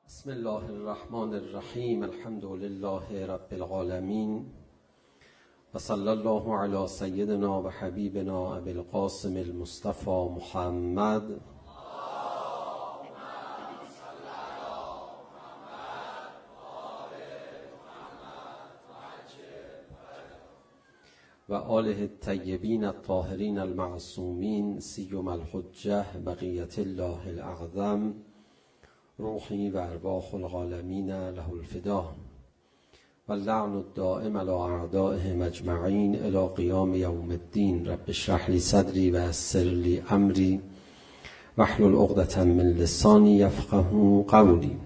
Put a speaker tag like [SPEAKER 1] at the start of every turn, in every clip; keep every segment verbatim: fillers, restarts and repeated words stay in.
[SPEAKER 1] بسم الله الرحمن الرحیم. الحمد لله رب العالمین و صلی الله علی سیدنا و حبیبنا ابی القاسم المصطفى محمد و آله الطیبین الطاهرین المعصومین سیما الحجة بقیة الله الاعظم روحی و ارواح العالمین له الفدا و اللعن الدائم علی اعدائهم اجمعین الی قیام یوم الدین. رب اشرح لی صدری و یسر لی امری واحلل عقدة من لسانی یفقهوا قولی.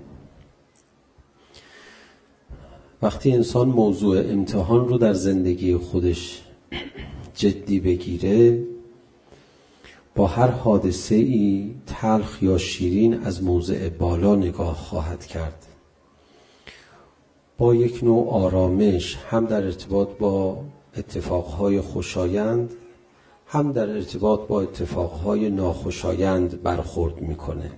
[SPEAKER 1] وقتی انسان موضوع امتحان رو در زندگی خودش جدی بگیره، با هر حادثه ای تلخ یا شیرین از موضع بالا نگاه خواهد کرد، با یک نوع آرامش، هم در ارتباط با اتفاقهای خوشایند هم در ارتباط با اتفاقهای ناخوشایند برخورد میکنه.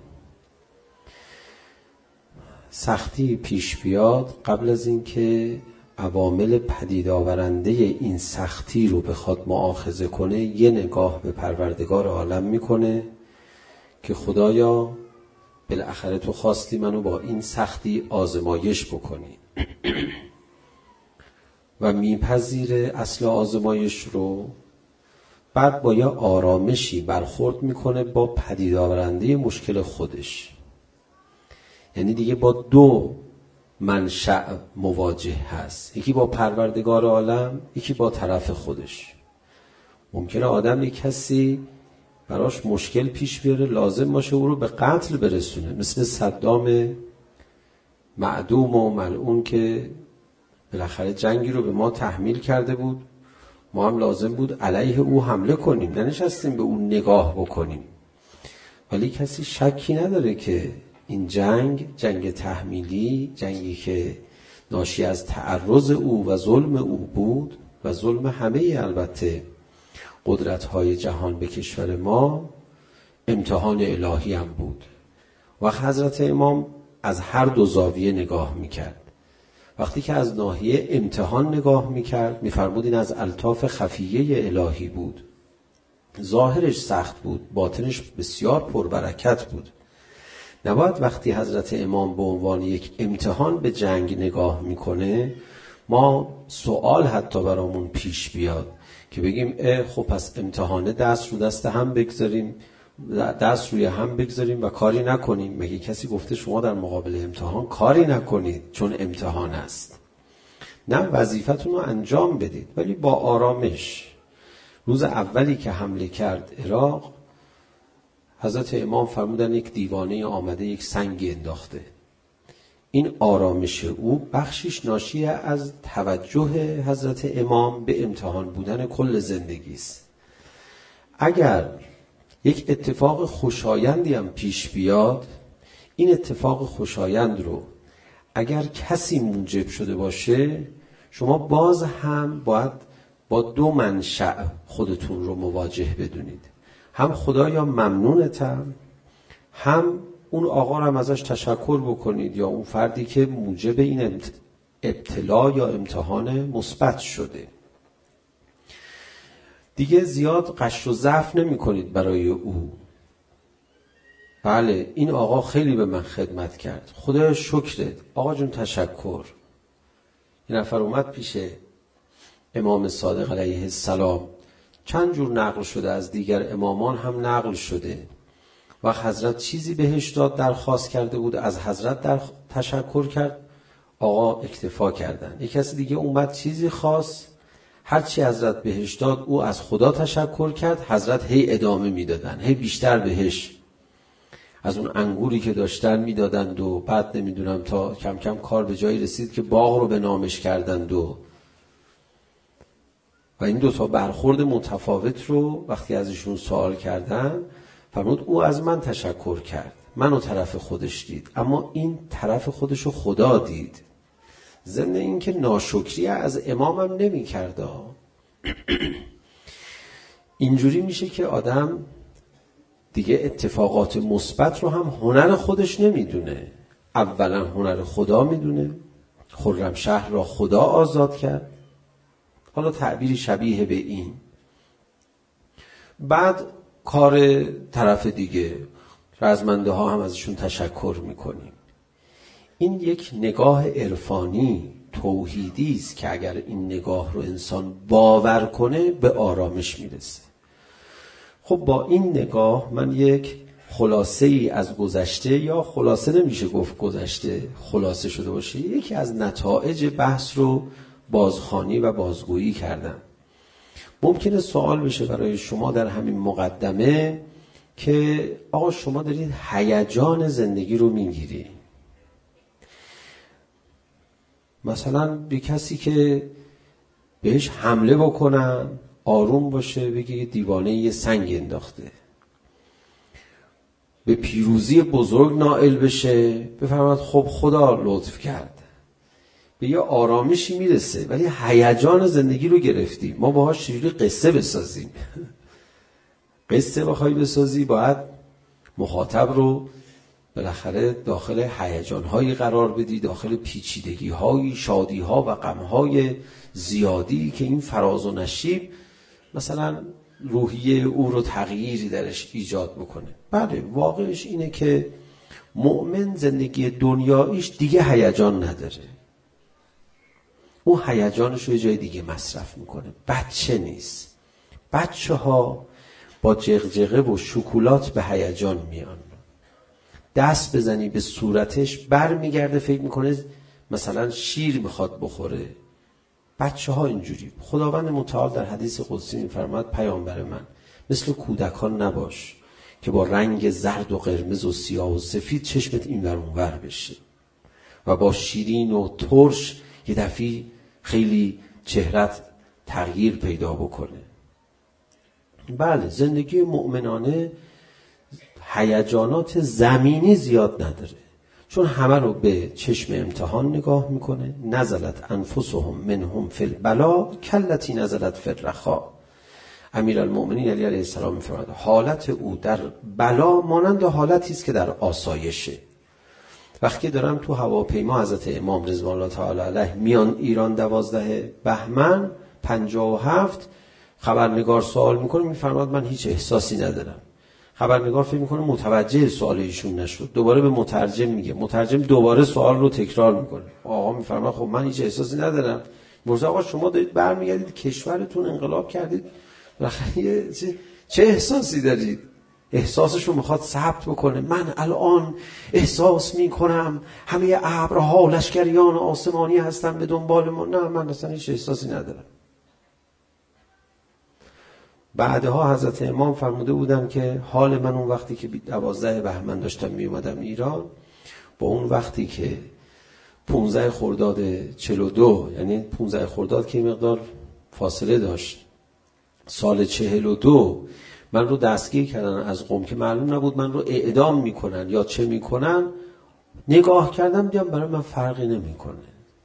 [SPEAKER 1] سختی پیش بیاد، قبل از اینکه عوامل پدید آورنده این سختی رو بخواد مؤاخذه کنه، یه نگاه به پروردگار عالم میکنه که خدایا بالاخره تو خواستی منو با این سختی آزمایش بکنی و میپذیره اصل آزمایش رو. بعد با یه آرامشی برخورد میکنه با پدید آورنده مشکل خودش، یعنی دیگه با دو منشأ مواجه هست، یکی با پروردگار عالم، یکی با طرف خودش. ممکنه آدم یک کسی براش مشکل پیش بیاره، لازم باشه او رو به قتل برسونه، مثل صدام معدوم و ملعون که بالاخره جنگی رو به ما تحمیل کرده بود، ما هم لازم بود علیه او حمله کنیم، ننشستیم به اون نگاه بکنیم. ولی کسی شکی نداره که این جنگ، جنگ تحمیلی، جنگی که ناشی از تعرض او و ظلم او بود و ظلم همه البته قدرت‌های جهان به کشور ما، امتحان الهی هم بود. و حضرت امام از هر دو زاویه نگاه میکرد. وقتی که از ناحیه امتحان نگاه میکرد، میفرمود این از الطاف خفیه الهی بود، ظاهرش سخت بود، باطنش بسیار پربرکت بود. نباید وقتی حضرت امام به عنوان یک امتحان به جنگ نگاه میکنه ما سوال حتی برامون پیش بیاد که بگیم اه خب پس امتحانه دست رو دست هم بگذاریم، دست روی هم بگذاریم و کاری نکنیم. مگه کسی گفته شما در مقابل امتحان کاری نکنید چون امتحان است؟ نه، وظیفتون رو انجام بدید، ولی با آرامش. روز اولی که حمله کرد عراق، حضرت امام فرمودن یک دیوانه آمده یک سنگی انداخته. این آرامش او بخشش ناشی از توجه حضرت امام به امتحان بودن کل زندگی است. اگر یک اتفاق خوشایندی هم پیش بیاد، این اتفاق خوشایند رو اگر کسی موجب شده باشه، شما باز هم باید با دو منشأ خودتون رو مواجه بدونید. هم خدایا ممنونتم، هم اون آقا رو هم ازش تشکر بکنید، یا اون فردی که موجب این ابتلا یا امتحان مثبت شده. دیگه زیاد قش و ضعف نمی کنید برای او. بله این آقا خیلی به من خدمت کرد، خدایا شکرت، آقا جون تشکر. این نفر اومد پیش امام صادق علیه السلام، چند جور نقل شده، از دیگر امامان هم نقل شده، و حضرت چیزی بهش داد، درخواست کرده بود، از حضرت در تشکر کرد، آقا اکتفا کردن. یک کسی دیگه اومد چیزی خواست، هرچی حضرت بهش داد او از خدا تشکر کرد، حضرت هی ادامه میدادن، هی بیشتر بهش از اون انگوری که داشتن میدادند و بعد نمیدونم تا کم کم کار به جایی رسید که باغ رو به نامش کردند. و و این دو تا برخورد متفاوت رو وقتی ازشون سوال کردن، فرمود او از من تشکر کرد، منو طرف خودش دید، اما این طرف خودشو خدا دید. ضمن این که ناشکری از امامم نمی کرده. اینجوری میشه که آدم دیگه اتفاقات مثبت رو هم هنر خودش نمیدونه. اولا هنر خدا میدونه، خرمشهر را خدا آزاد کرد، حالا تعبیری شبیه به این. بعد کار طرف دیگه، رزمنده ها هم ازشون تشکر میکنیم. این یک نگاه عرفانی توحیدی است که اگر این نگاه رو انسان باور کنه به آرامش میرسه. خب با این نگاه من یک خلاصه ای از گذشته، یا خلاصه نمیشه گفت گذشته خلاصه شده باشه، یکی از نتایج بحث رو بازخوانی و بازگویی کردم. ممکنه سوال بشه برای شما در همین مقدمه که آقا شما دارید هیجان زندگی رو میگیری. مثلا به کسی که بهش حمله بکنن آروم باشه، بگه دیوانه یه سنگ انداخته. به پیروزی بزرگ نائل بشه، بفرماید خب خدا لطف کرد، به یه آرامشی میرسه. ولی هیجان زندگی رو گرفتی. ما باهاش چجوری قصه بسازیم؟ قصه بخوای بسازی باید مخاطب رو بالاخره داخل هیجان‌هایی قرار بدی، داخل پیچیدگی‌های، شادی‌ها و غم‌های زیادی که این فراز و نشیب مثلا روحیه او رو تغییری درش ایجاد بکنه. بله واقعش اینه که مؤمن زندگی دنیاییش دیگه هیجان نداره. اون هیجانش رو یه جای دیگه مصرف میکنه. بچه نیست. بچه ها با جغجغه و شکلات به هیجان میان. دست بزنی به صورتش بر میگرده، فکر میکنه مثلا شیر میخواد بخوره. بچه ها اینجوری. خداوند متعال در حدیث قدسی میفرماد پیامبر من مثل کودکان نباش که با رنگ زرد و قرمز و سیاه و سفید چشمت این ور اون ور بشه و با شیرین و ترش یه دفعی خیلی چهرت تغییر پیدا بکنه. بله زندگی مؤمنانه هیجانات زمینی زیاد نداره، چون همه رو به چشم امتحان نگاه میکنه. نزلت انفسهم منهم فی البلا کلتی نزلت فی الرخا. امیرالمؤمنین علی علیه السلام میفرماید حالت او در بلا مانند حالتی است که در آسایشه. وقتی دارم تو هواپیما حضرت امام رضوان الله تعالی علیه میان ایران دوازده بهمن پنجاه و هفت، خبرنگار سوال میکنه، میفرماد من هیچ احساسی ندارم. خبرنگار فکر میکنه متوجه سوال ایشون نشد، دوباره به مترجم میگه، مترجم دوباره سوال رو تکرار میکنه. آقا میفرماد خب من هیچ احساسی ندارم. مرزا آقا شما دارید برمیگردید کشورتون انقلاب کردید، چه احساسی دارید؟ احساسش رو میخواد ثبت بکنه. من الان احساس میکنم همه ابرها لشکریان آسمانی هستن به دنبال ما. نه من اصلا هیچ احساسی ندارم. بعدها حضرت امام فرموده بودن که حال من اون وقتی که دوازده بهمن داشتم می اومدم ایران با اون وقتی که پونزده خرداد چهل و دو، یعنی پونزده خرداد که مقدار فاصله داشت، سال چهل و دو من رو دستگیر کردن از قم که معلوم نبود من رو اعدام میکنن یا چه میکنن. نگاه کردم دیدم برای من فرقی نمیکنه.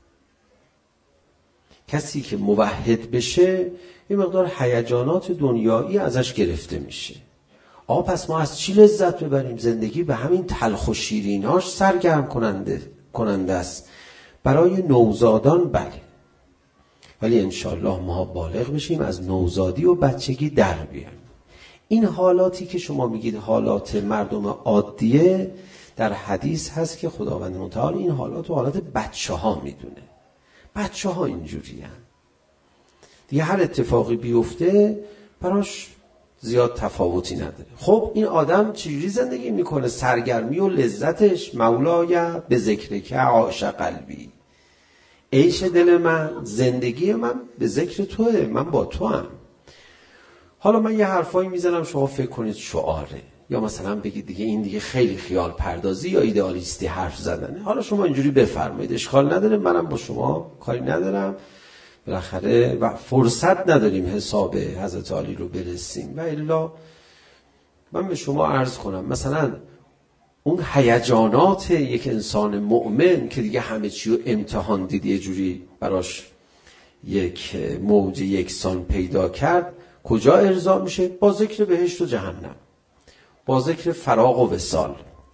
[SPEAKER 1] کسی که موحد بشه یه مقدار هیجانات دنیایی ازش گرفته میشه. آقا پس ما از چی لذت ببریم؟ زندگی به همین تلخ و شیریناش سرگرم کننده کننده است. برای نوزادان بله، ولی انشالله ما بالغ بشیم از نوزادی و بچگی در بیایم. این حالاتی که شما میگید حالات مردم عادیه، در حدیث هست که خداوند متعال این حالات و حالات بچه ها میدونه. بچه ها اینجوری هن. دیگه هر اتفاقی بیفته براش زیاد تفاوتی نداره. خب این آدم چجوری زندگی میکنه؟ سرگرمی و لذتش مولای به ذکر که عاش قلبی، عیش دل من، زندگی من به ذکر توه، من با تو هم. حالا من یه حرفایی میزنم شما فکر کنید شعاره، یا مثلا بگید دیگه این دیگه خیلی خیال پردازی یا ایدئالیستی حرف زدنه. حالا شما اینجوری بفرمایید، اشکال نداره، منم با شما کاری ندارم. بالاخره و فرصت نداریم حساب حضرت علی رو برسیم. و الا من به شما عرض کنم مثلا اون هیجانات یک انسان مؤمن که دیگه همه چی رو امتحان دید، یه جوری براش یک موج یکسان پیدا کرد، کجا ارضا میشه؟ با ذکر بهشت و جهنم، با ذکر فراق و وصال.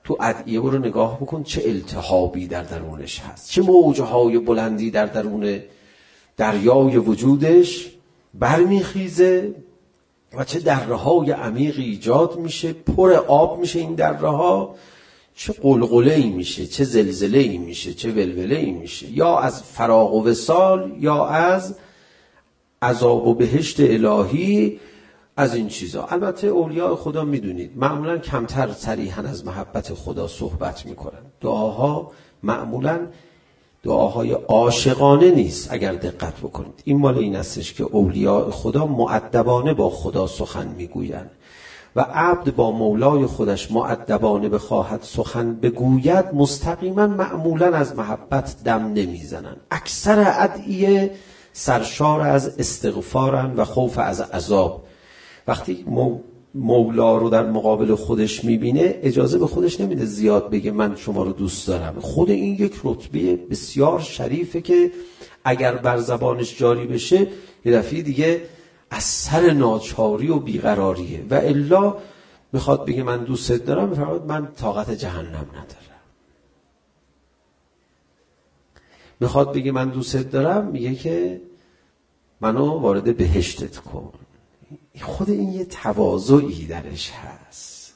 [SPEAKER 1] تو ادعیه برو نگاه بکن چه التهابی در درونش هست، چه موجهای بلندی در درون دریای وجودش برمیخیزه و چه دره‌های عمیقی ایجاد میشه، پر آب میشه این درها، چه قلقله‌ای میشه، چه زلزله‌ای میشه، چه ولوله‌ای میشه، یا از فراق و وصال یا از عذاب و بهشت الهی، از این چیزا. البته اولیاء خدا میدونید معمولا کمتر صریحاً از محبت خدا صحبت میکنن. دعاها معمولا دعاهای عاشقانه نیست. اگر دقت بکنید این مال این استش که اولیاء خدا مؤدبانه با خدا سخن میگویند و عبد با مولای خودش مؤدبانه بخواهد سخن بگوید مستقیما معمولا از محبت دم نمیزنن. اکثر ادعیه سرشار از استغفارن و خوف از عذاب. وقتی مولا رو در مقابل خودش میبینه اجازه به خودش نمیده زیاد بگه من شما رو دوست دارم. خود این یک رتبه بسیار شریفه که اگر بر زبانش جاری بشه یه دفعه دیگه از سر ناچاری و بیقراریه، و الا میخواد بگه من دوست دارم فرمود من طاقت جهنم ندارم. میخواد بگه من دوست دارم میگه که منو وارد بهشتت کن. خود این یه تواضعی درش هست.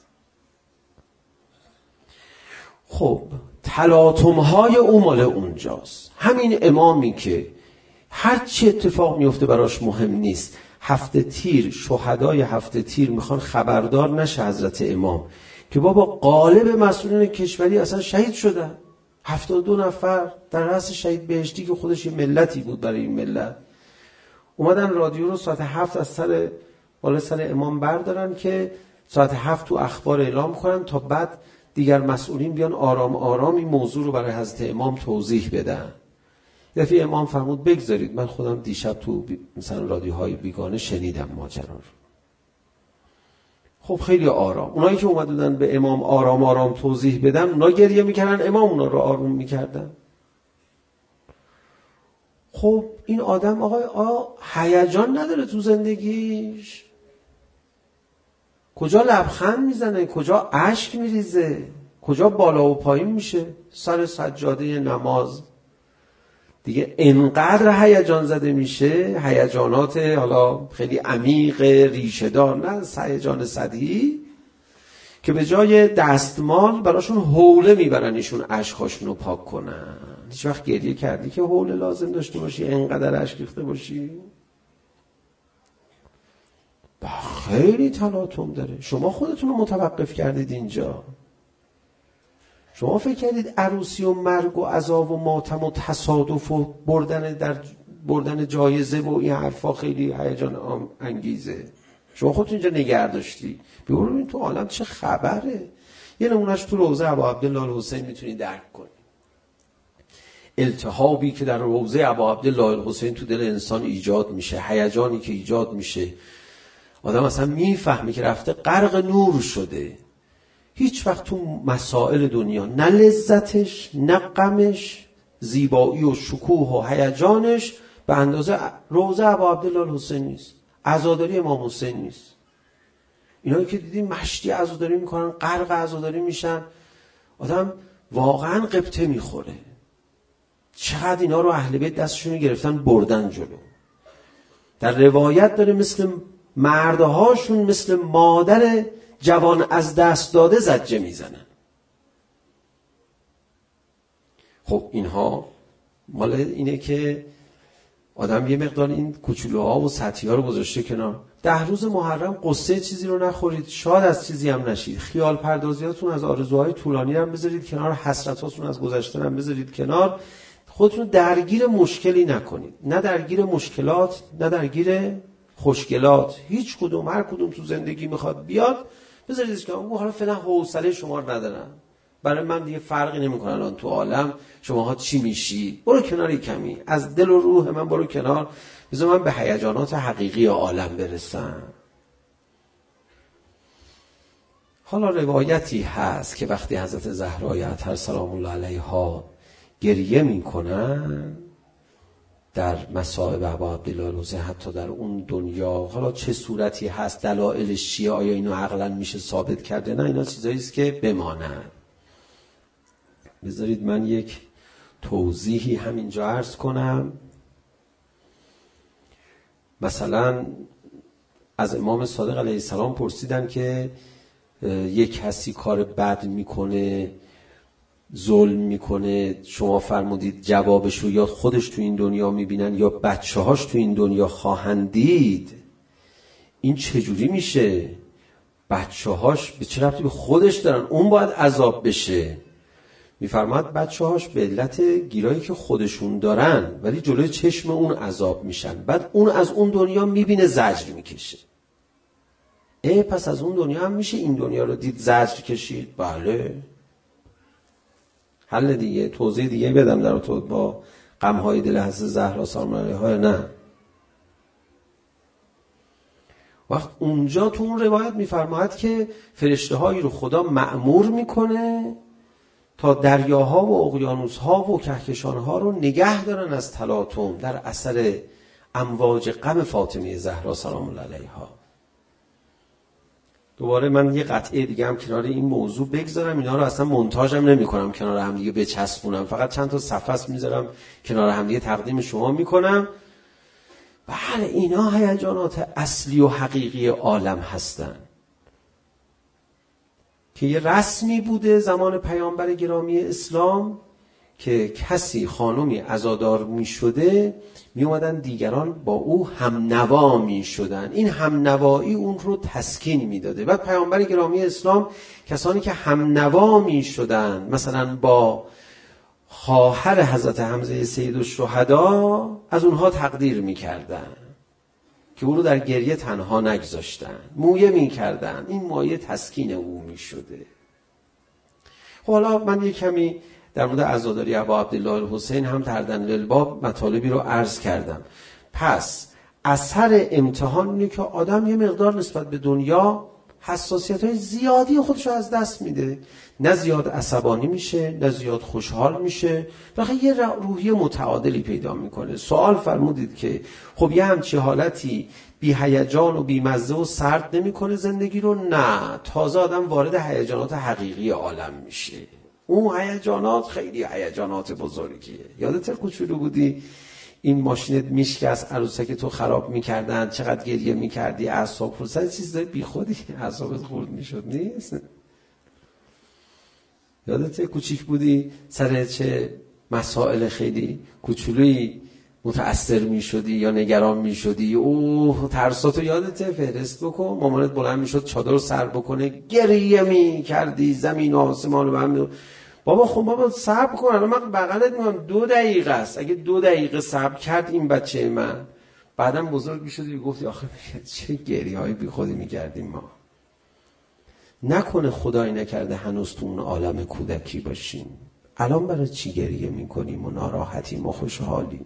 [SPEAKER 1] خب تلاطم‌های او مال اونجاست. همین امامی که هر چی اتفاق میفته براش مهم نیست، هفته تیر شهدای هفته تیر میخوان خبردار نشه حضرت امام که بابا غالب مسئولین کشوری اصلا شهید شدن، هفتاد و دو نفر در رأس شهید بهشتی که خودش یه ملتی بود برای این ملت. اومدن رادیو رو ساعت هفت از سر بالا سر امام بردارن که ساعت هفت تو اخبار اعلام کنن تا بعد دیگر مسئولین بیان آرام آرام این موضوع رو برای حضرت امام توضیح بدن. دفعه امام فرمود بگذارید من خودم دیشب تو مثلا رادیوهای بیگانه شنیدم ماجرا رو. خب خیلی آرام. اونایی که اومدن به امام آرام آرام توضیح بدن اونا گریه میکردن، امام اونا رو آروم میکردن. خب این آدم آقای آ هیجان نداره تو زندگیش؟ کجا لبخند میزنه؟ کجا اشک میریزه؟ کجا بالا و پایین میشه سر سجاده نماز؟ دیگه انقدر هیجان زده میشه، هیجانات حالا خیلی عمیق ریشه دار، نه هیجان سطحی، که به جای دستمال براشون حوله میبرن ایشون اشکاشون رو پاک کنن. هیچ وقت گریه کردی که حوله لازم داشته باشی انقدر اشک ریخته باشی؟ با خیلی تلاطم داره. شما خودتون رو متوقف کردید اینجا. شما فکر کردید عروسی و مرگ و عذاب و ماتم و تصادف و بردن در بردن جایزه و این حرفا خیلی هیجان انگیزه؟ شما خودتون اینجا نگه داشتی. ببینید تو عالم چه خبره. یه نمونهش تو روضه ابا عبدالله الحسین میتونی درک کنی. التهابی که در روضه ابا عبدالله الحسین تو دل انسان ایجاد میشه، هیجانی که ایجاد میشه، آدم اصلا میفهمه که رفته غرق نور شده. هیچ وقت تو مسائل دنیا نه لذتش نه غمش، زیبایی و شکوه و هیجانش به اندازه روضه ابا عبدالله الحسین نیست، عزاداری امام حسین نیست. اینایی که دیدیم مشتی عزاداری میکنن، غرق عزاداری میشن، آدم واقعا قبطه میخوره. چقدر اینا رو اهل بیت دستشون گرفتن بردن جلو. در روایت داره مثل مردهاشون مثل مادر جوان از دست داده زجه میزنن. خب اینها مال اینه که آدم یه مقدار این کوچولوها و سطحی‌ها رو گذاشته کنار. ده روز محرم قصه چیزی رو نخورید، شاد از چیزی هم نشید، خیال پردازیاتون از آرزوهای طولانی هم بذارید کنار، حسرتاتون از گذشته هم بذارید کنار، خودتون درگیر مشکلی نکنید، نه درگیر مشکلات نه درگیر خوشگلات، هیچ کدوم. هر کدوم تو زندگی میخواد بیاد بذاریدش که اون حالا فعلا حوصله شما رو ندارن، برای من دیگه فرقی نمیکنه الان تو عالم شماها چی میشید، برو کنار کمی، از دل و روح من برو کنار، بذار من به هیجانات حقیقی عالم برسم. حالا روایتی هست که وقتی حضرت زهرای اطهر سلام الله علیها گریه میکنن در مصائب ابا عبدالله الحسین، حتی در اون دنیا، حالا چه صورتی هست، دلایلش چیه، آیا اینو عقلا میشه ثابت کرده؟ نه، اینا چیزایی است که بمانند. بذارید من یک توضیحی همینجا عرض کنم. مثلا از امام صادق علیه السلام پرسیدن که یک کسی کار بد میکنه، ظلم میکنه، شما فرمودید جوابشو یا خودش تو این دنیا میبینن یا بچه هاش تو این دنیا خواهند دید. این چجوری میشه؟ بچه هاش به چه ربطی به خودش دارن؟ اون باید عذاب بشه. میفرماد بچه هاش به علت گیرایی که خودشون دارن ولی جلوی چشم اون عذاب میشن، بعد اون از اون دنیا میبینه زجر میکشه. ای پس از اون دنیا هم میشه این دنیا رو دید زجر کشید؟ بله. حل دیگه، توضیح دیگه بدم در تو با غم‌های دل حضرت زهرا سلام علیها؟ نه. وقت اونجا تو اون روایت میفرماید که فرشته‌هایی رو خدا مأمور میکنه تا دریاها و اقیانوس‌ها و کهکشان‌ها رو نگه دارن از تلاطم در اثر امواج غم فاطمه زهرا سلام الله علیها. دوباره من یه قطعه دیگه هم کنار این موضوع بگذارم، اینا رو اصلا مونتاژم نمی کنم کنار هم دیگه بچسبونم، فقط چند تا صفحه است میذارم کنار هم دیگه تقدیم شما میکنم. بله اینا هیجانات اصلی و حقیقی عالم هستن که یه رسمی بوده زمان پیامبر گرامی اسلام که کسی خانومی عزادار می شده می اومدن دیگران با او هم نوا می شدن. این هم نوایی اون رو تسکین می داده. بعد پیامبر گرامی اسلام کسانی که هم نوا می شدن مثلا با خواهر حضرت حمزه سید الشهدا از اونها تقدیر می کردن که او رو در گریه تنها نگذاشتن، مویه می کردن، این مایه تسکین او می شده. خب حالا من یک کمی در مورد عزاداری ابا عبدالله الحسین هم تردن للباب مطالبی رو عرض کردم. پس اثر امتحان اینه که آدم یه مقدار نسبت به دنیا حساسیت‌های زیادی خودش رو از دست میده، نه زیاد عصبانی میشه نه زیاد خوشحال میشه، بلکه یه روحیه متعادلی پیدا میکنه. سوال فرمودید که خب یه همچی حالتی بی هیجان و بی مزه و سرد نمیکنه زندگی رو؟ نه، تازه آدم وارد هیجانات حقیقی عالم میشه. اون هیجانات خیلی هیجانات بزرگیه. یادت کوچولو بودی این ماشینت میشکست، عروسک تو خراب میکردن، چقدر گریه میکردی، اعصاب خورد، سر چیزای بی خودی اعصابت خورد میشد نیست؟ یادت کوچیک بودی سر چه مسائل خیلی کوچولویی متأثر میشدی یا نگران میشدی؟ اوه ترساتو یادته؟ فهرست بکن. مامانت بلند میشد چادر سر بکنه، گریه میکردی، زمین و آسمان رو هم. بابا خب بابا صبر کن، الان من بغلت میام، دو دقیقه است. اگه دو دقیقه صبر کرد این بچه من، بعدم بزرگ میشدی گفتی آخه چه گریه های بی خودی میکردیم ما. نکنه خدای نکرده هنوز تو اون عالم کودکی باشیم، الان برای چی گریه میکنیم و ناراحتیم و خوشحالیم؟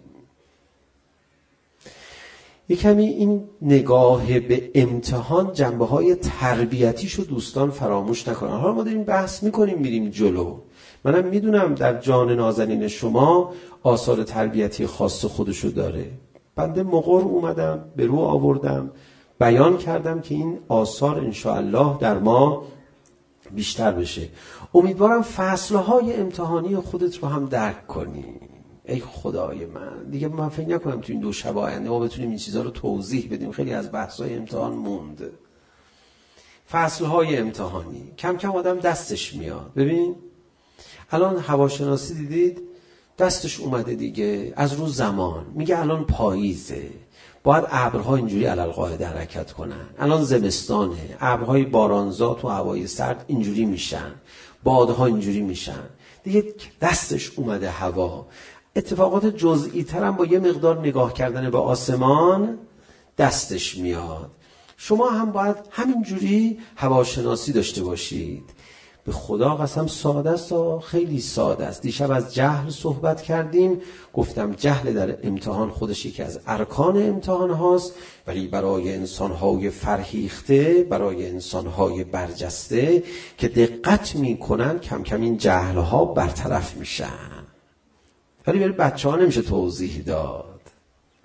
[SPEAKER 1] یک کمی این نگاه به امتحان جنبه های تربیتیشو دوستان فراموش نکنن. حالا ما داریم بحث میکنیم میریم جلو، منم میدونم در جان نازنین شما آثار تربیتی خاص خودشو داره. بنده مقر اومدم به رو آوردم بیان کردم که این آثار انشاءالله در ما بیشتر بشه. امیدوارم فصلهای امتحانی خودت رو هم درک کنی. ای خدای من، دیگه من فکر نکنم تو این دو شب آینده ما بتونیم این چیزها رو توضیح بدیم، خیلی از بحث‌های امتحان موند. فصلهای امتحانی کم کم آدم دستش میاد. ببین الان هواشناسی دیدید دستش اومده دیگه از رو زمان، میگه الان پاییزه، باید ابرها اینجوری علالقاعده حرکت کنن، الان زمستانه، ابرهای بارانزا تو هوای سرد اینجوری میشن، بادها اینجوری میشن، دیگه دستش اومده هوا. اتفاقات جزئی تر هم با یه مقدار نگاه کردن به آسمان دستش میاد. شما هم باید همینجوری هواشناسی داشته باشید. به خدا قسم ساده است، خیلی ساده است. دیشب از جهل صحبت کردیم، گفتم جهل در امتحان خودش یکی از ارکان امتحان هاست، ولی برای انسان‌های فرهیخته، برای انسان‌های برجسته که دقت می‌کنن کم کم این جهل‌ها برطرف میشن. ولی برای بچه‌ها نمیشه توضیح داد.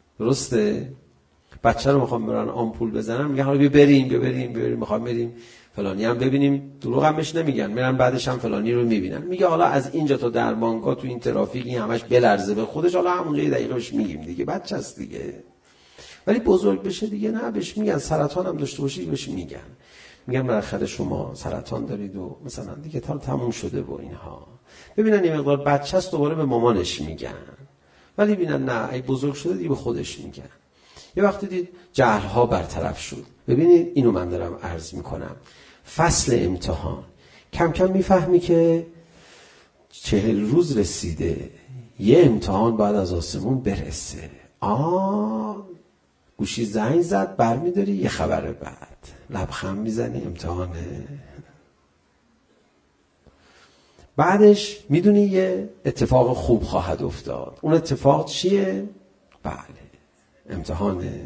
[SPEAKER 1] درسته؟ بچه رو میخوام برن آمپول بزنن، میگن حالا بیا بریم بیا بریم بیا بریم میخوام بریم فلانی هم ببینیم دروغ هم بهش نمیگن، میرن بعدش هم فلانی رو میبینن، میگه حالا از اینجا تا درمانگاه تو این ترافیک این همش بلرزه به خودش، حالا همونجا یه دقیقه بهش میگیم دیگه، بچه‌ست دیگه. ولی بزرگ بشه دیگه نه، بهش میگن سرطان هم داشته باشی بهش میگن، میگن بالاخره شما سرطان دارید و مثلا دیگه تا تموم شده و اینها. ببینن یه مقدار بچه‌ست دوباره به مامانش میگن، ولی ببینن نه ای بزرگ شده دیگه به خودش میگن. یه وقتی دید جهل‌ها برطرف شد، ببینید اینو من دارم عرض میکنم، فصل امتحان کم کم میفهمی که چهل روز رسیده، یه امتحان باید از آسمون برسه. آه گوشی زنگ زد، برمیداری یه خبر بعد، لبخند میزنی امتحانه. بعدش میدونی یه اتفاق خوب خواهد افتاد. اون اتفاق چیه؟ بله امتحانه.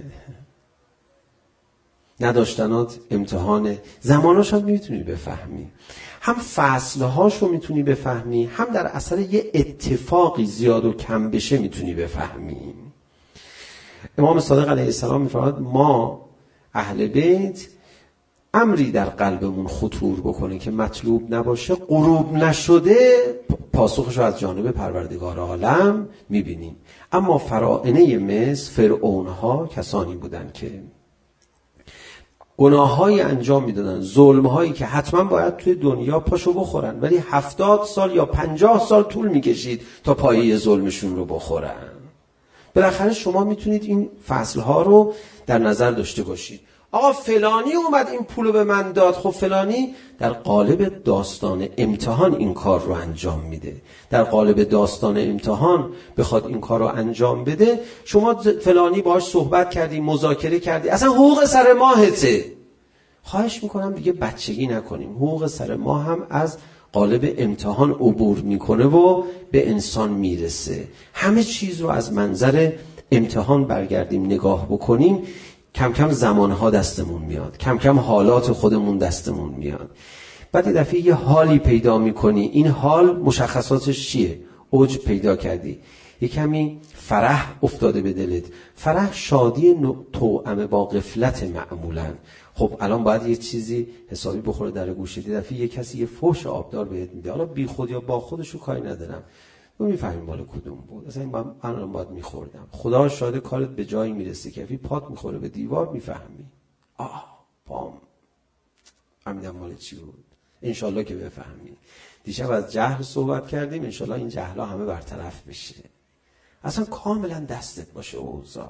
[SPEAKER 1] نداشتنات امتحانه. زماناش هم میتونی بفهمی، هم فصلهاش رو میتونی بفهمی، هم در اثر یه اتفاقی زیاد و کم بشه میتونی بفهمی. امام صادق علیه السلام میفرماد ما اهل بیت امری در قلبمون خطور بکنه که مطلوب نباشه، غروب نشده پاسخش رو از جانب پروردگار عالم میبینیم. اما فراعنه مصر، فرعونها کسانی بودن که گناه‌های انجام میدادن، ظلم‌هایی که حتما باید توی دنیا پاشو بخورن، ولی هفتاد سال یا پنجاه سال طول میکشید تا پایه ظلمشون رو بخورن. بالاخره شما میتونید این فصلها رو در نظر داشته باشید. آقا فلانی اومد این پولو به من داد، خب فلانی در قالب داستان امتحان این کار رو انجام میده، در قالب داستان امتحان بخواد این کار رو انجام بده. شما فلانی باهاش صحبت کردی، مذاکره کردی، اصلا حقوق سر ماهته. خواهش میکنم دیگه بچگی نکنیم. حقوق سر ماه هم از قالب امتحان عبور میکنه و به انسان میرسه. همه چیز رو از منظر امتحان برگردیم نگاه بکنیم، کم کم زمانها دستمون میاد، کم کم حالات خودمون دستمون میاد. بعد یه دفعه یه حالی پیدا میکنی، این حال مشخصاتش چیه؟ اوج پیدا کردی، یه کمی فرح افتاده به دلت، فرح شادی توأم با غفلت معمولا. خب الان باید یه چیزی حسابی بخوره در گوشت، یه دفعه یه کسی یه فحش آبدار بهت میده، حالا بی خود یا با خودشو کاری ندارم، تو میفهمی مال کدوم بود، اصلا من الان باید میخوردم. خدا شاهد کارت به جایی میرسه که فی پات میخوره به دیوار، میفهمی آه پام فهمیدم مال چی بود. انشالله که بفهمی. دیشب از جهل صحبت کردیم، انشالله این جهلا همه برطرف بشه، اصلا کاملا دستت باشه اوضاع.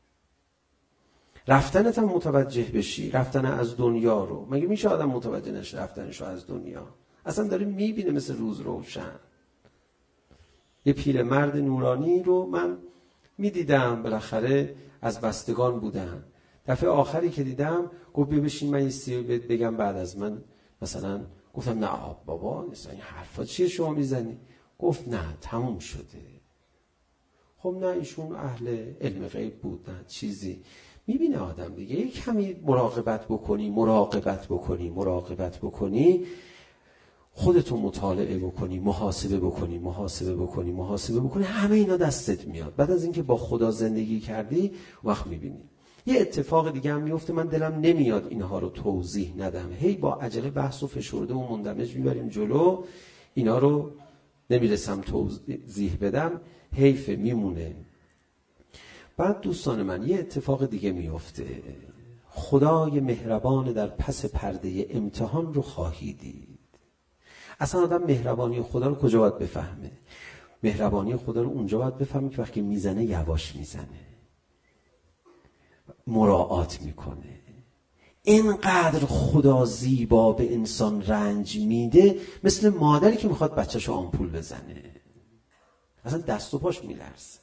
[SPEAKER 1] رفتنت هم متوجه بشی، رفتن از دنیا رو. مگه میشه آدم متوجه نشه رفتنش رو از دنیا؟ اصلا داره میبینه مثل روز روشن. یه پیرمرد نورانی رو من میدیدم، بالاخره از بستگان بودن. دفعه آخری که دیدم گفت بیا بشین من یه چیزی بگم بعد از من. مثلا گفتم نه آب بابا مثلا این حرفا چیه شما میزنی؟ گفت نه تموم شده. خب نه ایشون اهل علم غیب بود، نه چیزی. میبینه آدم دیگه. یک کمی مراقبت بکنی مراقبت بکنی مراقبت بکنی خودتو مطالعه بکنی، محاسبه بکنی محاسبه بکنی محاسبه بکنی همه اینا دستت میاد. بعد از اینکه با خدا زندگی کردی وقت میبینی. یه اتفاق دیگه هم میفته، من دلم نمیاد اینها رو توضیح ندم، هی با عجله بحث و فشرده و مندمج میبریم جلو، اینا رو نمیرسم توضیح بدم، حیف میمونه. بعد دوستان من یه اتفاق دیگه میفته. خدای مهربان در پس پرده امتحان رو خواهی دید. اصلا آدم مهربانی خدا رو کجا باید بفهمه؟ مهربانی خدا رو اونجا باید بفهمه که وقتی میزنه یواش میزنه، مراعات میکنه. اینقدر خدا زیبا به انسان رنج میده، مثل مادری که میخواد بچه‌شو آمپول بزنه، اصلا دست و پاش میلرزه.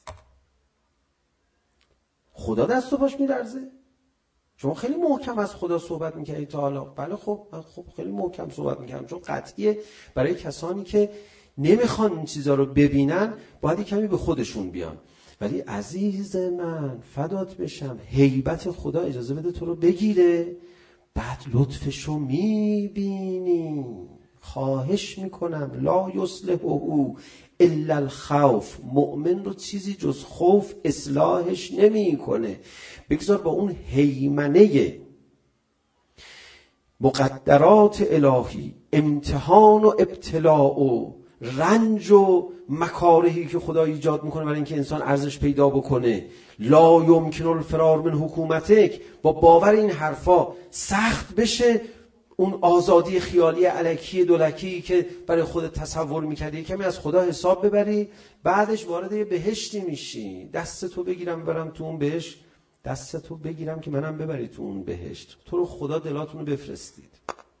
[SPEAKER 1] خدا دست و پاش میلرزه؟ شما خیلی محکم از خدا صحبت میکردی تا حالا. بله خب من خب خیلی محکم صحبت میکردم، چون قطعیه برای کسانی که نمیخوان این چیزا رو ببینن باید کمی به خودشون بیان. ولی عزیز من فدات بشم، هیبت خدا اجازه بده تو رو بگیره، بعد لطفشو میبینی. خواهش میکنم لا یصلحه الا الخوف. مؤمن رو چیزی جز خوف اصلاحش نمی کنه. بگذار با اون هیمنه مقدرات الهی، امتحان و ابتلاء و رنج و مکارهی که خدا ایجاد میکنه برای اینکه انسان ارزش پیدا بکنه. لا یمکن الفرار من حکومتک، با باور این حرفا سخت بشه اون آزادی خیالی الکی دولکی که برای خودت تصور میکردی کمی از خدا حساب ببری، بعدش وارد یه بهشتی میشی. دستتو بگیرم برم تو اون بهشت، دستتو بگیرم که منم ببری تو اون بهشت. تو رو خدا دلاتونو بفرستید.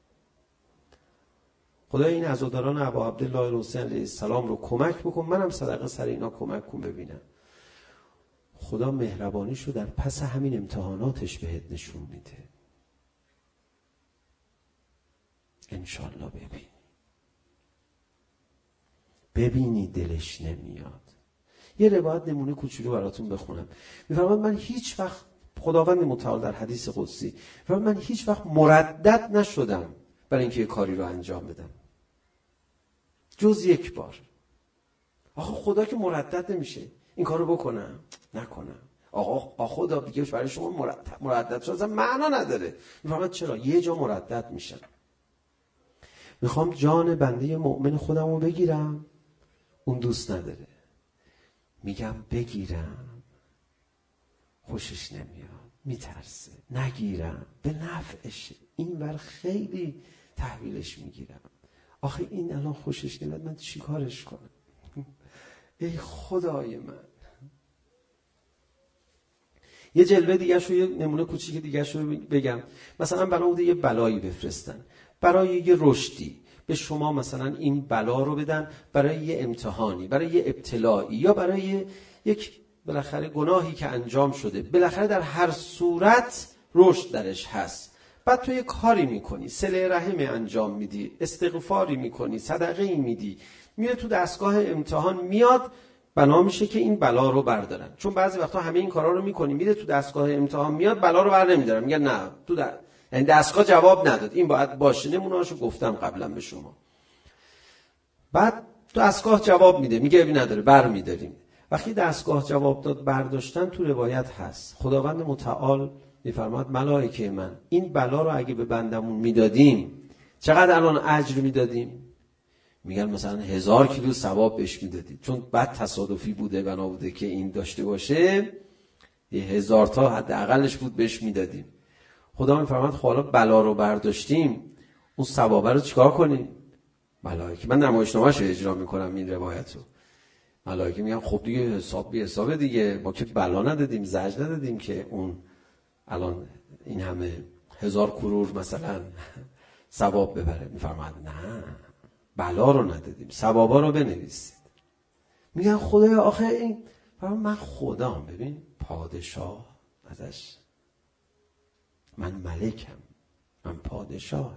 [SPEAKER 1] خدا این عزاداران ابا عبدالله الحسین علیه السلام رو کمک بکن، منم صدقه سر اینا کمک کن ببینم. خدا مهربانیشو در پس همین امتحاناتش بهت نشون میده. انشالله ببینی ببینی دلش نمیاد. یه روایت نمونه کوچولو براتون بخونم. میفرماد من هیچ وقت، خداوند متعال در حدیث قدسی میفرماد من هیچ وقت مردد نشدم برای اینکه یه کاری رو انجام بدم جز یک بار. آخه خدا که مردد نمیشه، این کارو بکنم نکنم. آقا خدا دیگه برای شما مردد مردد شد اصلا معنا نداره. میفرماد چرا؟ یه جا مردد میشم. میخوام جان بنده مؤمن خودم رو بگیرم، اون دوست نداره. میگم بگیرم، خوشش نمیاد، میترسه. نگیرم، به نفعشه. این بر خیلی تحویلش میگیرم. آخه این الان خوشش نمیاد، من چی کارش کنم؟ ای خدای من. یه جلوه دیگه شو، یه نمونه کوچیک دیگه شو بگم. مثلا برای یه بلایی بفرستن، برای یه رشدی به شما مثلا این بلا رو بدن، برای یه امتحانی، برای یه ابتلائی، یا برای یک بالاخره گناهی که انجام شده. بالاخره در هر صورت رشد درش هست. بعد تو یه کاری میکنی، صله رحم انجام میدی، استغفاری میکنی، صدقه میدی، میره تو دستگاه امتحان، میاد بنا میشه که این بلا رو بردارن. چون بعضی وقتا همه این کارا رو میکنی، میره تو دستگاه امتحان، میاد بلا رو بر نمیدارن، میگن نه تو در... یعنی دستگاه جواب نداد، این باید باشه. نمونهاشو گفتم قبلا به شما. بعد دستگاه جواب میده، میگه ابی نداره، بر میداریم. وقتی دستگاه جواب داد برداشتن، تو روایت هست خداوند متعال میفرماد ملائکه من این بلا رو اگه به بندمون میدادیم چقدر الان اجر میدادیم؟ میگن مثلا هزار کیلو ثواب بهش میدادیم، چون بعد تصادفی بوده بنا بوده که این داشته باشه، یه هزار تا حداقلش بود بهش میدادیم. خدا میفرماد حالا بلا رو برداشتیم، اون ثوابه رو چیکار کنیم؟ ملائکه، من نمایشنامه‌اش رو اجرا میکنم این روایت رو، ملائکه میگن خب دیگه حساب بی حساب دیگه، ما که بلا ندادیم، زجر ندادیم که اون الان این همه هزار کرور مثلا ثواب ببره. میفرماد نه، بلا رو ندادیم، ثوابا رو بنویسید. میگن خدایا آخه این من خدام، ببین پادشاه ازش، من ملکم، من پادشاهم.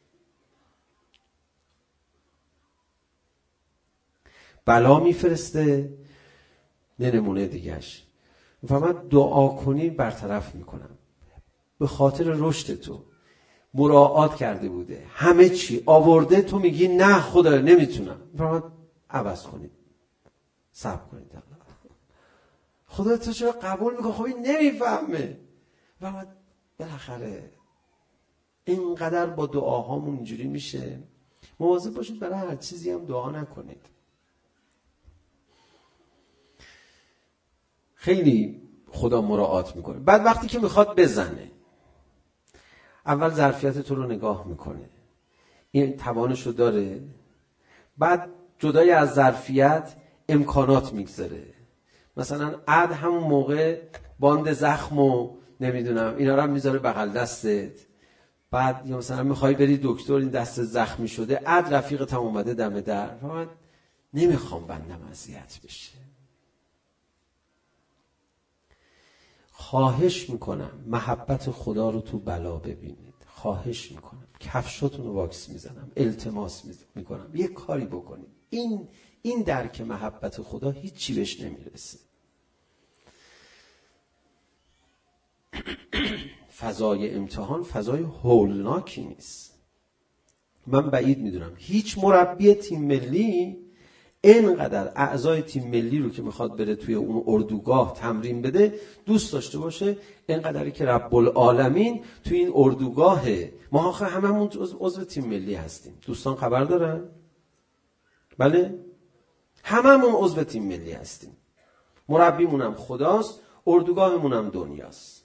[SPEAKER 1] بلا میفرسته. نه نمونه دیگهش میفرماد دعا کنی برطرف میکنم. به خاطر رشد تو مراعات کرده بوده، همه چی آورده، تو میگی نه خدا نمیتونم. میفرماد عوض کنید، صبر کنید. خدا تو چرا قبول میکنه؟ خب این نمیفهمه. میفرماد بالاخره اینقدر با دعاهامون اینجوری میشه. مواظب باشید برای هر چیزی هم دعا نکنید. خیلی خدا مراعات میکنه. بعد وقتی که میخواد بزنه، اول ظرفیت تو رو نگاه میکنه، این توانش رو داره. بعد جدای از ظرفیت امکانات میگذاره. مثلا عد همون موقع باند زخم و نمیدونم اینا رو هم میذاره بغل دستت. بعد یا مثلا میخوای بری دکتر، این دست زخمی شده، عد رفیقت هم اومده دم در، من نمیخوام بندم اذیت بشه. خواهش میکنم محبت خدا رو تو بلا ببینید. خواهش میکنم کفشاتون رو واکس میزنم، التماس میکنم یه کاری بکنید. این این درک محبت خدا هیچی بهش نمیرسه. فضای امتحان فضای هولناکی نیست. من بعید میدونم هیچ مربی تیم ملی اینقدر اعضای تیم ملی رو که میخواد بره توی اون اردوگاه تمرین بده دوست داشته باشه، اینقدری که رب العالمین توی این اردوگاهه. ما آخه هممون عضو تیم ملی هستیم. دوستان خبر دارن؟ بله؟ هممون عضو تیم ملی هستیم. مربیمونم خداست، اردوگاهمونم دنیاست.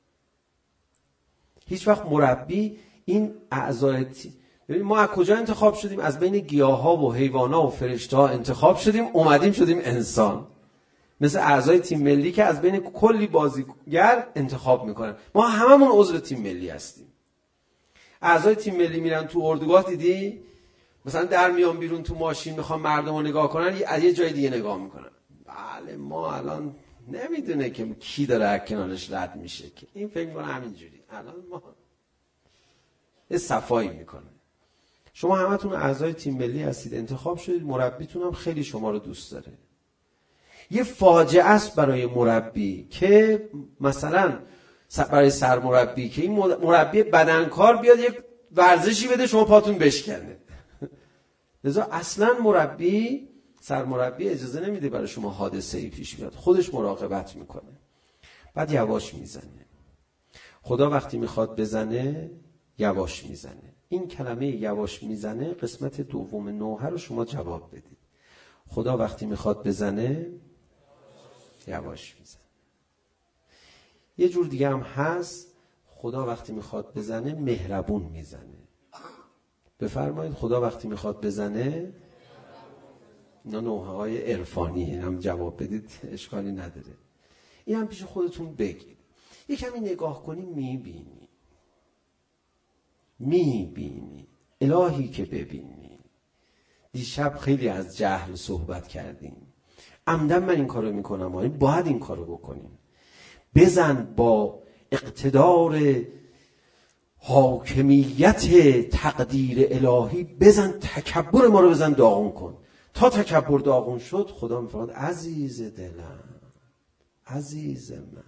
[SPEAKER 1] هیچ وقت مربی این اعضای تیم، ببین ما از کجا انتخاب شدیم؟ از بین گیاها و حیوانات و فرشته ها انتخاب شدیم، اومدیم شدیم انسان. مثل اعضای تیم ملی که از بین کلی بازیگر انتخاب میکنن. ما هممون عضو تیم ملی هستیم. اعضای تیم ملی میرن تو اردوگاه، دیدی؟ مثلا در میان بیرون تو ماشین میخوان مردم رو نگاه کنن، از یه جای دیگه نگاه میکنن. بله ما الان نمیدونه که کی داره از کنارش رد میشه، که این فکر میکنه همینجوری الان ما یه صفایی میکنه. شما همتون اعضای تیم ملی هستید، انتخاب شدید، مربیتون هم خیلی شما رو دوست داره. یه فاجعه است برای مربی که مثلا برای سرمربی که این مربی بدنکار بیاد یک ورزشی بده شما پاتون بشکنه. لذا اصلا مربی سرمربی اجازه نمیده برای شما حادثه ای پیش بیاد، خودش مراقبت میکنه، بعد یواش میزنه. خدا وقتی میخواد بزنه یواش میزنه. این کلمه یواش میزنه قسمت دوم نوحه رو شما جواب بدید. خدا وقتی میخواد بزنه یواش میزنه. یه جور دیگه هم هست، خدا وقتی میخواد بزنه مهربون میزنه. بفرمایید خدا وقتی میخواد بزنه، اینا نوحه های عرفانی، این هم جواب بدید اشکالی نداره. این هم پیش خودتون بگید. یه کمی نگاه کنی میبینی میبینی الهی که ببینی. دیشب خیلی از جهل صحبت کردیم. عمدن من این کارو میکنم، ما باید این کارو بکنیم. بزن با اقتدار حاکمیت تقدیر الهی، بزن تکبر ما رو بزن داغون کن. تا تکبر داغون شد خدا میفرماد عزیز دلم، عزیز من.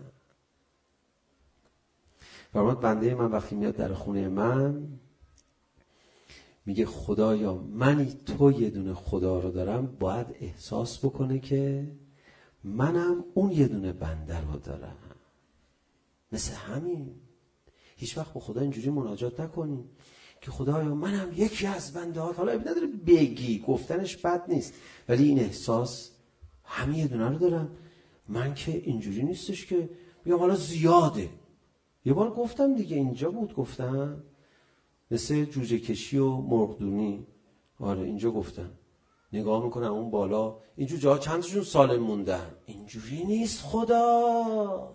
[SPEAKER 1] فرماد بنده من وقتی میاد در خونه من میگه خدایا منی تو یه دونه خدا رو دارم، باید احساس بکنه که منم اون یه دونه بنده رو دارم. مثل همین هیچ وقت با خدا اینجوری مناجات نکنی که خدایا منم یکی از بنده ها. حالا ابن نداره بگی، گفتنش بد نیست، ولی این احساس همین یه دونه رو دارم. من که اینجوری نیستش که بگم حالا زیاده. یه بار گفتم دیگه، اینجا بود گفتم، مثل جوجه کشی و مرغدونی. آره اینجا گفتم. نگاه میکنم اون بالا این جوجه ها چندشون سالم موندن. اینجوری نیست خدا.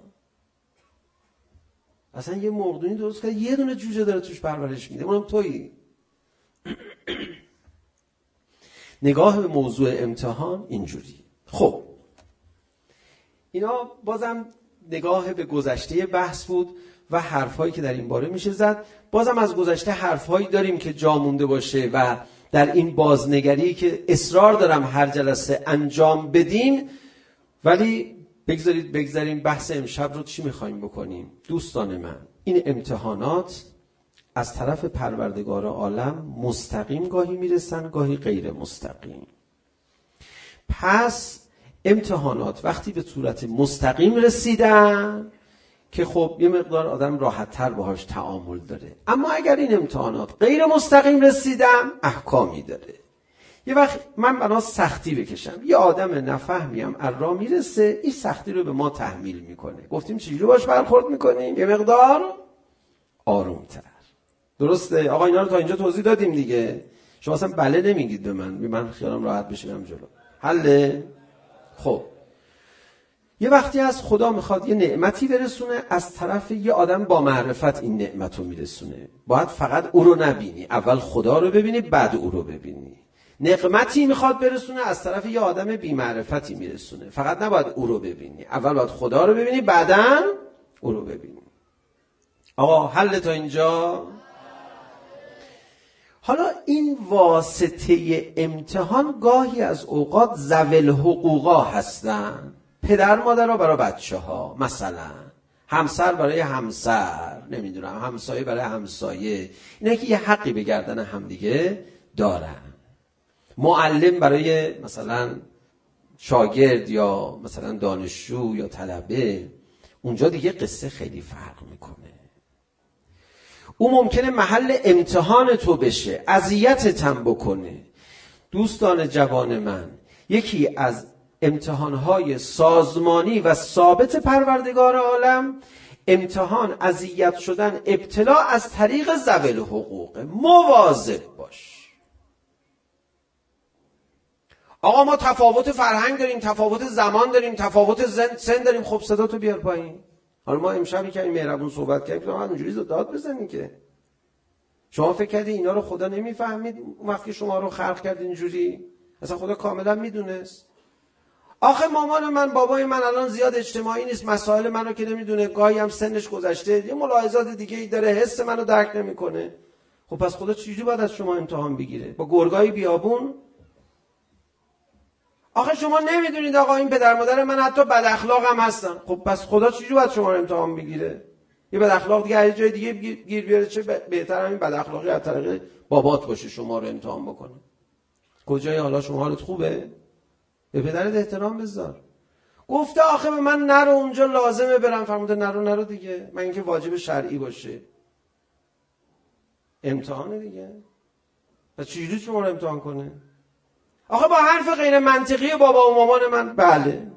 [SPEAKER 1] اصلا یه مرغدونی درست کرد، یه دونه جوجه داره توش پرورش میده، اونم تویی. نگاه به موضوع امتحان اینجوری. خب اینا بازم نگاه به گذشته بحث بود و حرفایی که در این باره میشه زد. بازم از گذشته حرفایی داریم که جا مونده باشه و در این بازنگری که اصرار دارم هر جلسه انجام بدیم. ولی بگذارید بگذاریم بحث امشب رو چی میخوایم بکنیم. دوستان من، این امتحانات از طرف پروردگار عالم مستقیم گاهی میرسن، گاهی غیر مستقیم. پس امتحانات وقتی به صورت مستقیم رسیدن که خب یه مقدار آدم راحت تر باهاش تعامل داره، اما اگر این امتحانات غیر مستقیم رسیدن احکامی داره. یه وقت من بنا سختی بکشم، یه آدم نفهمیم ارا میرسه، این سختی رو به ما تحمیل میکنه. گفتیم چجوری باش برخورد میکنیم؟ یه مقدار آرومتر. درسته؟ آقا اینا رو تا اینجا توضیح دادیم دیگه. شما اصلا بله نمیگید به من، بی من خیالم راحت بشم جلو. حله؟ خب یه وقتی از خدا میخواد یه نعمتی برسونه، از طرف یه آدم با معرفت این نعمت رو میرسونه. باید فقط او رو نبینی، اول خدا رو ببینی بعد او رو ببینی. نعمتی میخواد برسونه، از طرف یه آدم بی معرفتی میرسونه. فقط نباید او رو ببینی، اول باید خدا رو ببینی بعداً او رو ببینی. آقا حل تا اینجا؟ حالا این واسطه امتحان گاهی از اوقات ذوی حقوقا هستن. پدر مادرها برای بچه ها، مثلا همسر برای همسر، نمیدونم همسایه برای همسایه، اینا که یه حقی به گردن همدیگه دارن. معلم برای مثلا شاگرد یا مثلا دانشجو یا طلبه، اونجا دیگه قصه خیلی فرق میکنه. او ممکنه محل امتحان تو بشه، اذیتت هم بکنه. دوستان جوان من، یکی از امتحانهای سازمانی و ثابت پروردگار عالم، امتحان اذیت شدن، ابتلا از طریق ذوی الحقوق. مواظب باش. آقا ما تفاوت فرهنگ داریم، تفاوت زمان داریم، تفاوت سن داریم. خب صداتو بیار پایین. حالا ما امشبی که این مهربون صحبت کردیم، تو اونجوری داد بزنین که شما فکر کردی اینا رو خدا نمیفهمید وقتی شما رو خلق کرد اینجوری؟ اصلا خدا کاملا میدونست. آخه مامان من، بابای من الان زیاد اجتماعی نیست، مسائل منو که نمیدونه، گاهی هم سنش گذشته، یه ملاحظات دیگه ای داره، حس منو درک نمیکنه. خب پس خدا چجوری باید از شما امتحان بگیره؟ با گرگای بیابون؟ آخه شما نمیدونید آقا این پدر مادر من حتی بد اخلاق هم هستن. خب پس خدا چجوری باید شما رو امتحان بگیره؟ یه بد اخلاق دیگه هر جای دیگه گیر بیاره، چه بهتر همین بد اخلاقی از طریق بابات باشه شما رو امتحان بکنه. کجای حالا شما حالت خوبه؟ به پدرت احترام بذار. گفته آخه به من نرو اونجا لازمه برم، فرموده نرو نرو دیگه، من اینکه واجب شرعی باشه. امتحانه دیگه. و چجوری شما رو امتحان کنه؟ آخه با حرف غیر منطقی بابا و مامان من. بله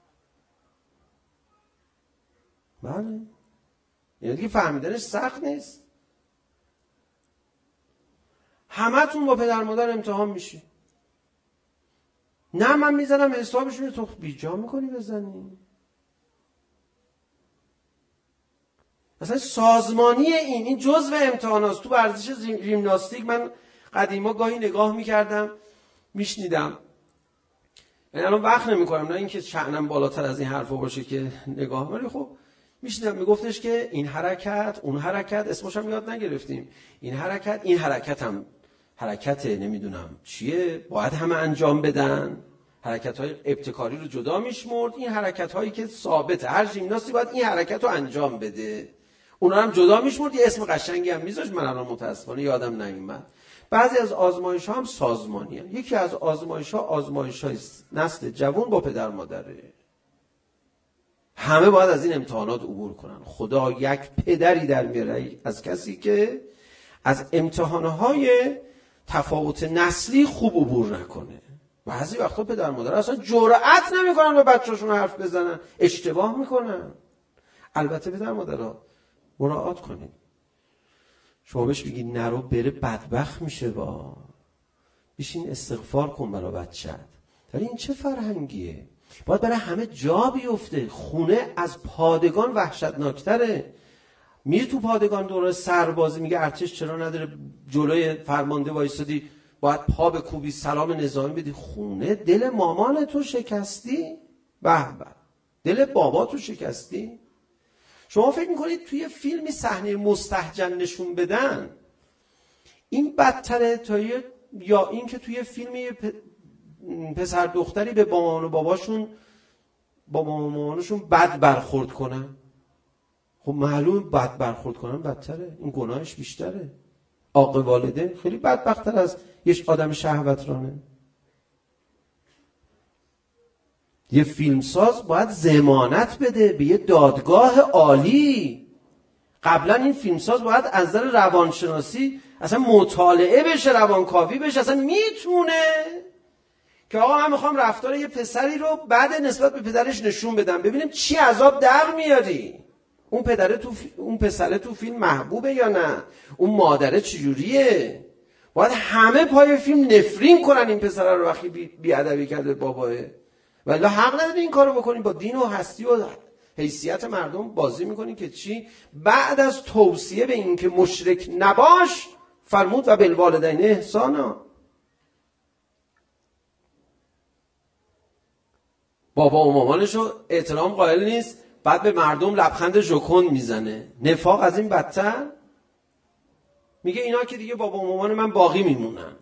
[SPEAKER 1] بله، یعنی دیگه فهمیدنش سخت نیست. همه تون با پدر مادر امتحان میشی. نه من میزنم حسابشون، تو بیجا میکنی بزنی. مثلا سازمانی این این جزء امتحاناست. تو ورزش ژیمناستیک من قدیما گاهی نگاه میکردم، میشنیدم، یعنی الان وقت نمیکنم، نه اینکه شأنم بالاتر از این حرفا باشه که نگاه، ولی خب میشنیدم میگفتش که این حرکت، اون حرکت، اسمش هم یاد نگرفتیم، این حرکت، این حرکت هم حرکت نمیدونم چیه، باید همه انجام بدن. حرکت‌های ابتکاری رو جدا میشمرد، این حرکت‌هایی که ثابته، هر ژیمناستی باید این حرکت رو انجام بده، اونا هم جدا میشمرد. یه اسم قشنگی هم میذاشت، من الان متاسفانه یادم نمیاد. بعضی از آزمایش‌ها هم سازمانیه. یکی از آزمایش‌ها آزمایش‌های نسل جوان با پدر مادره. همه باید از این امتحانات عبور کنن. خدا یک پدری در میاره از کسی که از امتحانهای تفاوت نسلی خوب عبور نکنه. بعضی وقتا پدر مادر اصلا جرئت نمیکنن به بچه‌شون حرف بزنن، اشتباه میکنن. البته پدر مادرها مراعات کنید. شما بهش بگید نرو، بره بدبخت میشه، با بشین استغفار کن برای بچت. ولی این چه فرهنگیه؟ باید برای همه جا بیفته. خونه از پادگان وحشتناکتره. میری تو پادگان دوره سربازی، میگه ارتش چرا نداره جلوی فرمانده وایسادی باید پا به کوبی سلام نظامی بدی. خونه دل مامان تو شکستی، به به، دل بابا تو شکستی. شما فکر میکنید توی فیلمی صحنه مستهجن نشون بدن این بدتره تا یه، یا این که توی فیلمی پ... پسر دختری به مامان و باباشون با مامان و مامانشون بد برخورد کنن؟ خب معلوم بد برخورد کنن بدتره، این گناهش بیشتره. عاق والدین خیلی بدبخت‌تر از یه آدم شهوترانه. یه فیلمساز باید ضمانت بده به یه دادگاه عالی. قبلا این فیلمساز باید از نظر روانشناسی اصلا مطالعه بشه، روانکاوی بشه، اصلا میتونه که آقا من میخوام رفتار یه پسری رو بعد نسبت به پدرش نشون بدم، ببینیم چی عذاب در میاری. اون پدره تو فی... اون پسره تو فیلم محبوبه یا نه؟ اون مادره چجوریه؟ باید همه پای فیلم نفرین کنن این پسره رو وقتی بی, بی ادبی کرده باباه. ولی حق نداری این کارو بکنی. با دین و هستی و حیثیت مردم بازی میکنی که چی؟ بعد از توصیه به این که مشرک نباش فرمود و بالوالدین احسانا. بابا و مامانشو احترام قائل نیست، بعد به مردم لبخند ژوکن میزنه. نفاق از این بدتر. میگه اینا که دیگه بابا و مامان من باقی میمونن.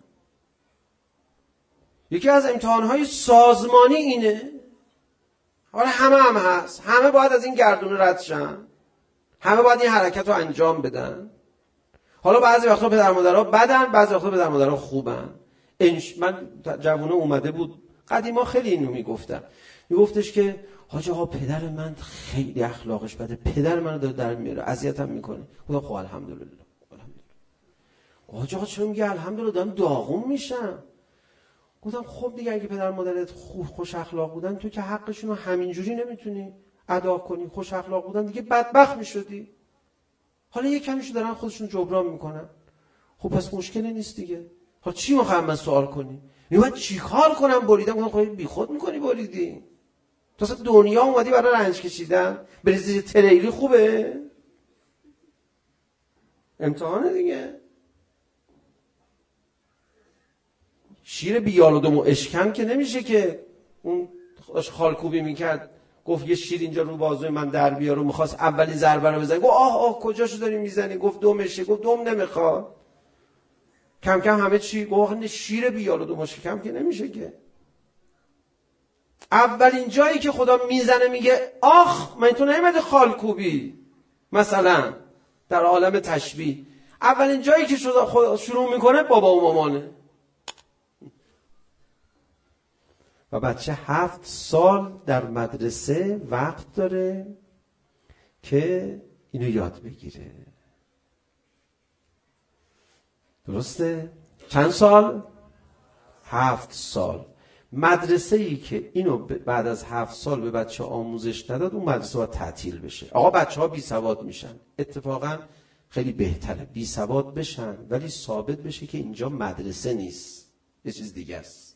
[SPEAKER 1] یکی از امتحانهای سازمانی اینه. حالا همه هم هست، همه باید از این گردونه رد شن، همه باید این حرکت رو انجام بدن. حالا بعضی وقتا پدر مادرها بدن، بعضی وقتا پدر مادرها خوبن. انش... من جوونه اومده بود قدیما خیلی اینو میگفتن، میگفتش که حاج آقا پدر من خیلی اخلاقش بده، پدر منو داره در میاره، اذیتم میکنه. گفتم خب الحمدلله. الحمدلله. حاج آقا چرا میگه الحمدلله؟ دارم داغون میشم. گفتم خب دیگه اگه پدر مادرت خوش اخلاق بودن، تو که حقشون رو همینجوری نمیتونی ادا کنی. خوش اخلاق بودن دیگه بدبخت میشدی. حالا یه کمیشو دارن خودشون جبران میکنن، خب پس مشکلی نیست دیگه. ها چی میخوام من سوال کنی؟ میگم چیکار کنم بریدم؟ گفتم خب بیخود میکنی بریدی؟ تو اصلا دنیا اومدی برای رنج کشیدن؟ بریزی تریلی خوبه؟ امتحانه دیگه. شیر بیالودمو اشکن که نمیشه که اون خالکوبی میکرد گفت یه شیر اینجا رو بازوی من در بیار و میخواست اولین ضربه رو بزنه، گفت آه آه کجاشو داری میزنی؟ گفت دومشه. گفت دوم نمیخواد. کم کم همه چی گفت شیر بیالودمو اشکن که نمیشه که. اولین جایی که خدا میزنه میگه آخ من تو نمیده خالکوبی، مثلا در عالم تشبیه اولین جایی که خدا شروع میکنه بابا و مامانه. و بچه هفت سال در مدرسه وقت داره که اینو یاد بگیره. درسته؟ چند سال؟ هفت سال. مدرسه ای که اینو بعد از هفت سال به بچه آموزش نداد، اون مدرسه باید تعطیل بشه. آقا بچه ها بی سواد میشن. اتفاقا خیلی بهتره بی سواد بشن ولی ثابت بشه که اینجا مدرسه نیست، یه چیز دیگه است.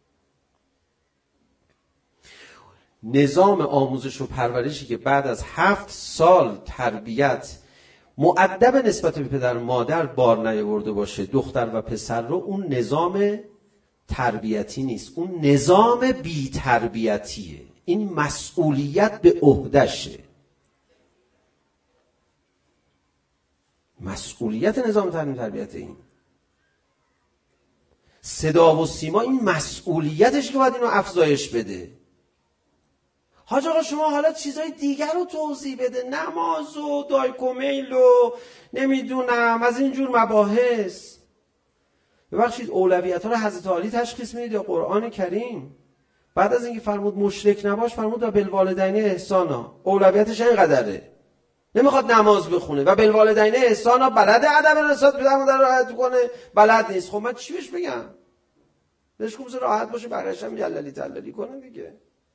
[SPEAKER 1] نظام آموزش و پرورشی که بعد از هفت سال تربیت مؤدب نسبت به پدر و مادر بار نیاورده باشه، دختر و پسر رو، اون نظام تربیتی نیست، اون نظام بی تربیتیه. این مسئولیت به عهده‌شه. مسئولیت نظام تعلیم تربیت این صدا و سیما، این مسئولیتش که باید اینو افزایش بده. حاج آقا شما حالا چیزای دیگر رو توضیح بده، نماز و دایکومیل و نمیدونم از اینجور مباحث. ببخشید اولویت ها رو حضرت علی تشخیص میدید یا قرآن کریم؟ بعد از اینکه فرمود مشرک نباش، فرمود و بالوالدین احسانا. اولویتش اینقدره. نمیخواد نماز بخونه و بالوالدین احسانا، بلد ادب نسبت به پدر مادر راحت کنه، بلد نیست. خب من چی بهش بگم؟ بهش کوبز راحت باشه، بقیه‌اش هم جلالی تلالی کنه دیگه.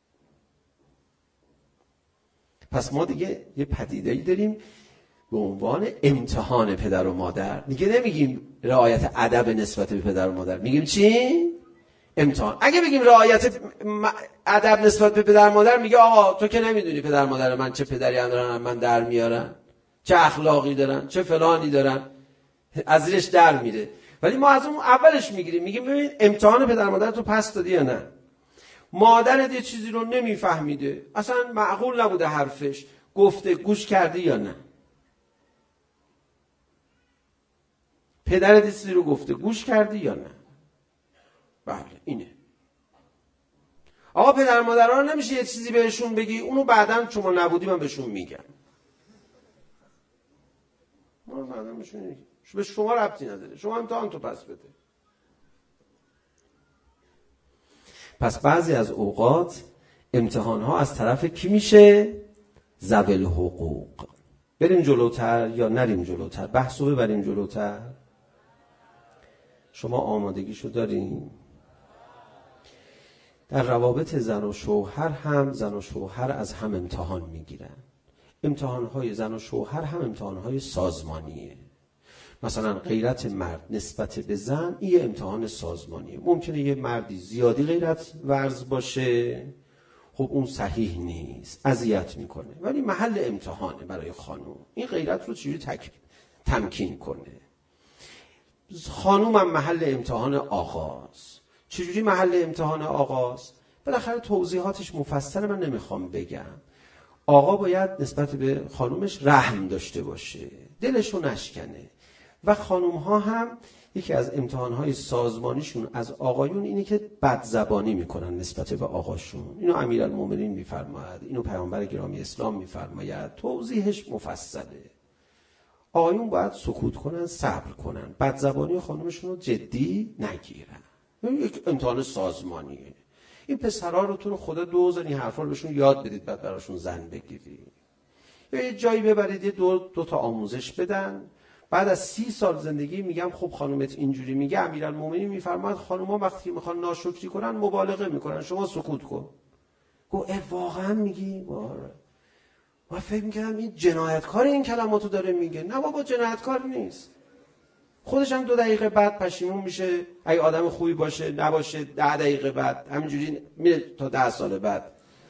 [SPEAKER 1] پس ما دیگه یه پدیده‌ای داریم به عنوان امتحان پدر و مادر. دیگه نمیگیم رعایت ادب نسبت به پدر و مادر، میگیم چی؟ امتحان. اگه بگیم رعایت ادب نسبت به پدر و مادر، میگه آقا تو که نمیدونی پدر و مادر من چه پدری هم دارن، من در میارن، چه اخلاقی دارن، چه فلانی دارن، از زیرش در میره. ولی ما از اون اولش میگیریم، میگیم ببین امتحان پدر و مادر تو پس دادی یا نه؟ مادرت یه چیزی رو نمیفهمیده، اصلا معقول نبوده حرفش، گفته گوش کردی یا نه؟ پدرت یه چیزی رو گفته گوش کردی یا نه؟ بله اینه. آقا پدر مادرها رو نمیشه یه چیزی بهشون بگی اونو بعداً شما نبودی من بهشون میگم. ما بعداً بهشون میگم. به شما ربطی نداره، شما امتحان تو پس بده. پس بعضی از اوقات امتحان ها از طرف کی میشه؟ ذوی الحقوق. بریم جلوتر یا نریم جلوتر؟ بحثو ببریم جلوتر. شما آمادگیشو دارین؟ در روابط زن و شوهر هم زن و شوهر از هم امتحان میگیرن. امتحانهای زن و شوهر هم امتحانهای سازمانیه. مثلا غیرت مرد نسبت به زن این امتحان سازمانیه. ممکنه یه مردی زیادی غیرت ورز باشه، خب اون صحیح نیست، اذیت میکنه، ولی محل امتحانه برای خانوم. این غیرت رو چجوری تک... تمکین کنه. خانوم هم محل امتحان آغاز. چجوری محل امتحان آغاز؟ بالاخره توضیحاتش مفصل من نمیخوام بگم. آقا باید نسبت به خانومش رحم داشته باشه، دلشو نشکنه. و خانوم ها هم یکی از امتحانهای سازمانیشون از آقایون اینه که بدزبانی میکنن نسبت به آقاشون. اینو امیرالمومنین میفرماید، اینو پیامبر گرامی اسلام میفرماید، توضیحش مفصله. آقایون باید سکوت کنن، صبر کنن، بدزبانی خانومشون رو جدی نگیرن. این یک امتحان سازمانیه. این پسرها رو تو خدا دوزن این حرفا رو بهشون یاد بدید، بعد براشون زن بگیرید یا یه جایی ببرید یه دو, دو تا آموزش بدن. بعد از سی سال زندگی میگم خب خانومت اینجوری میگه، امیرالمومنین میفرماد خانوما وقتی میخوان ناشکری کنن مبالغه میکنن، شما سکوت کن. گو اه واقعا میگی؟ باره من فکر میکردم این جنایتکار این کلماتو داره میگه. نه بابا جنایتکار نیست، خودش هم دو دقیقه بعد پشیمون میشه. اگه آدم خوبی باشه نباشه ده دقیقه بعد همینجوری میره تا ده سال بعد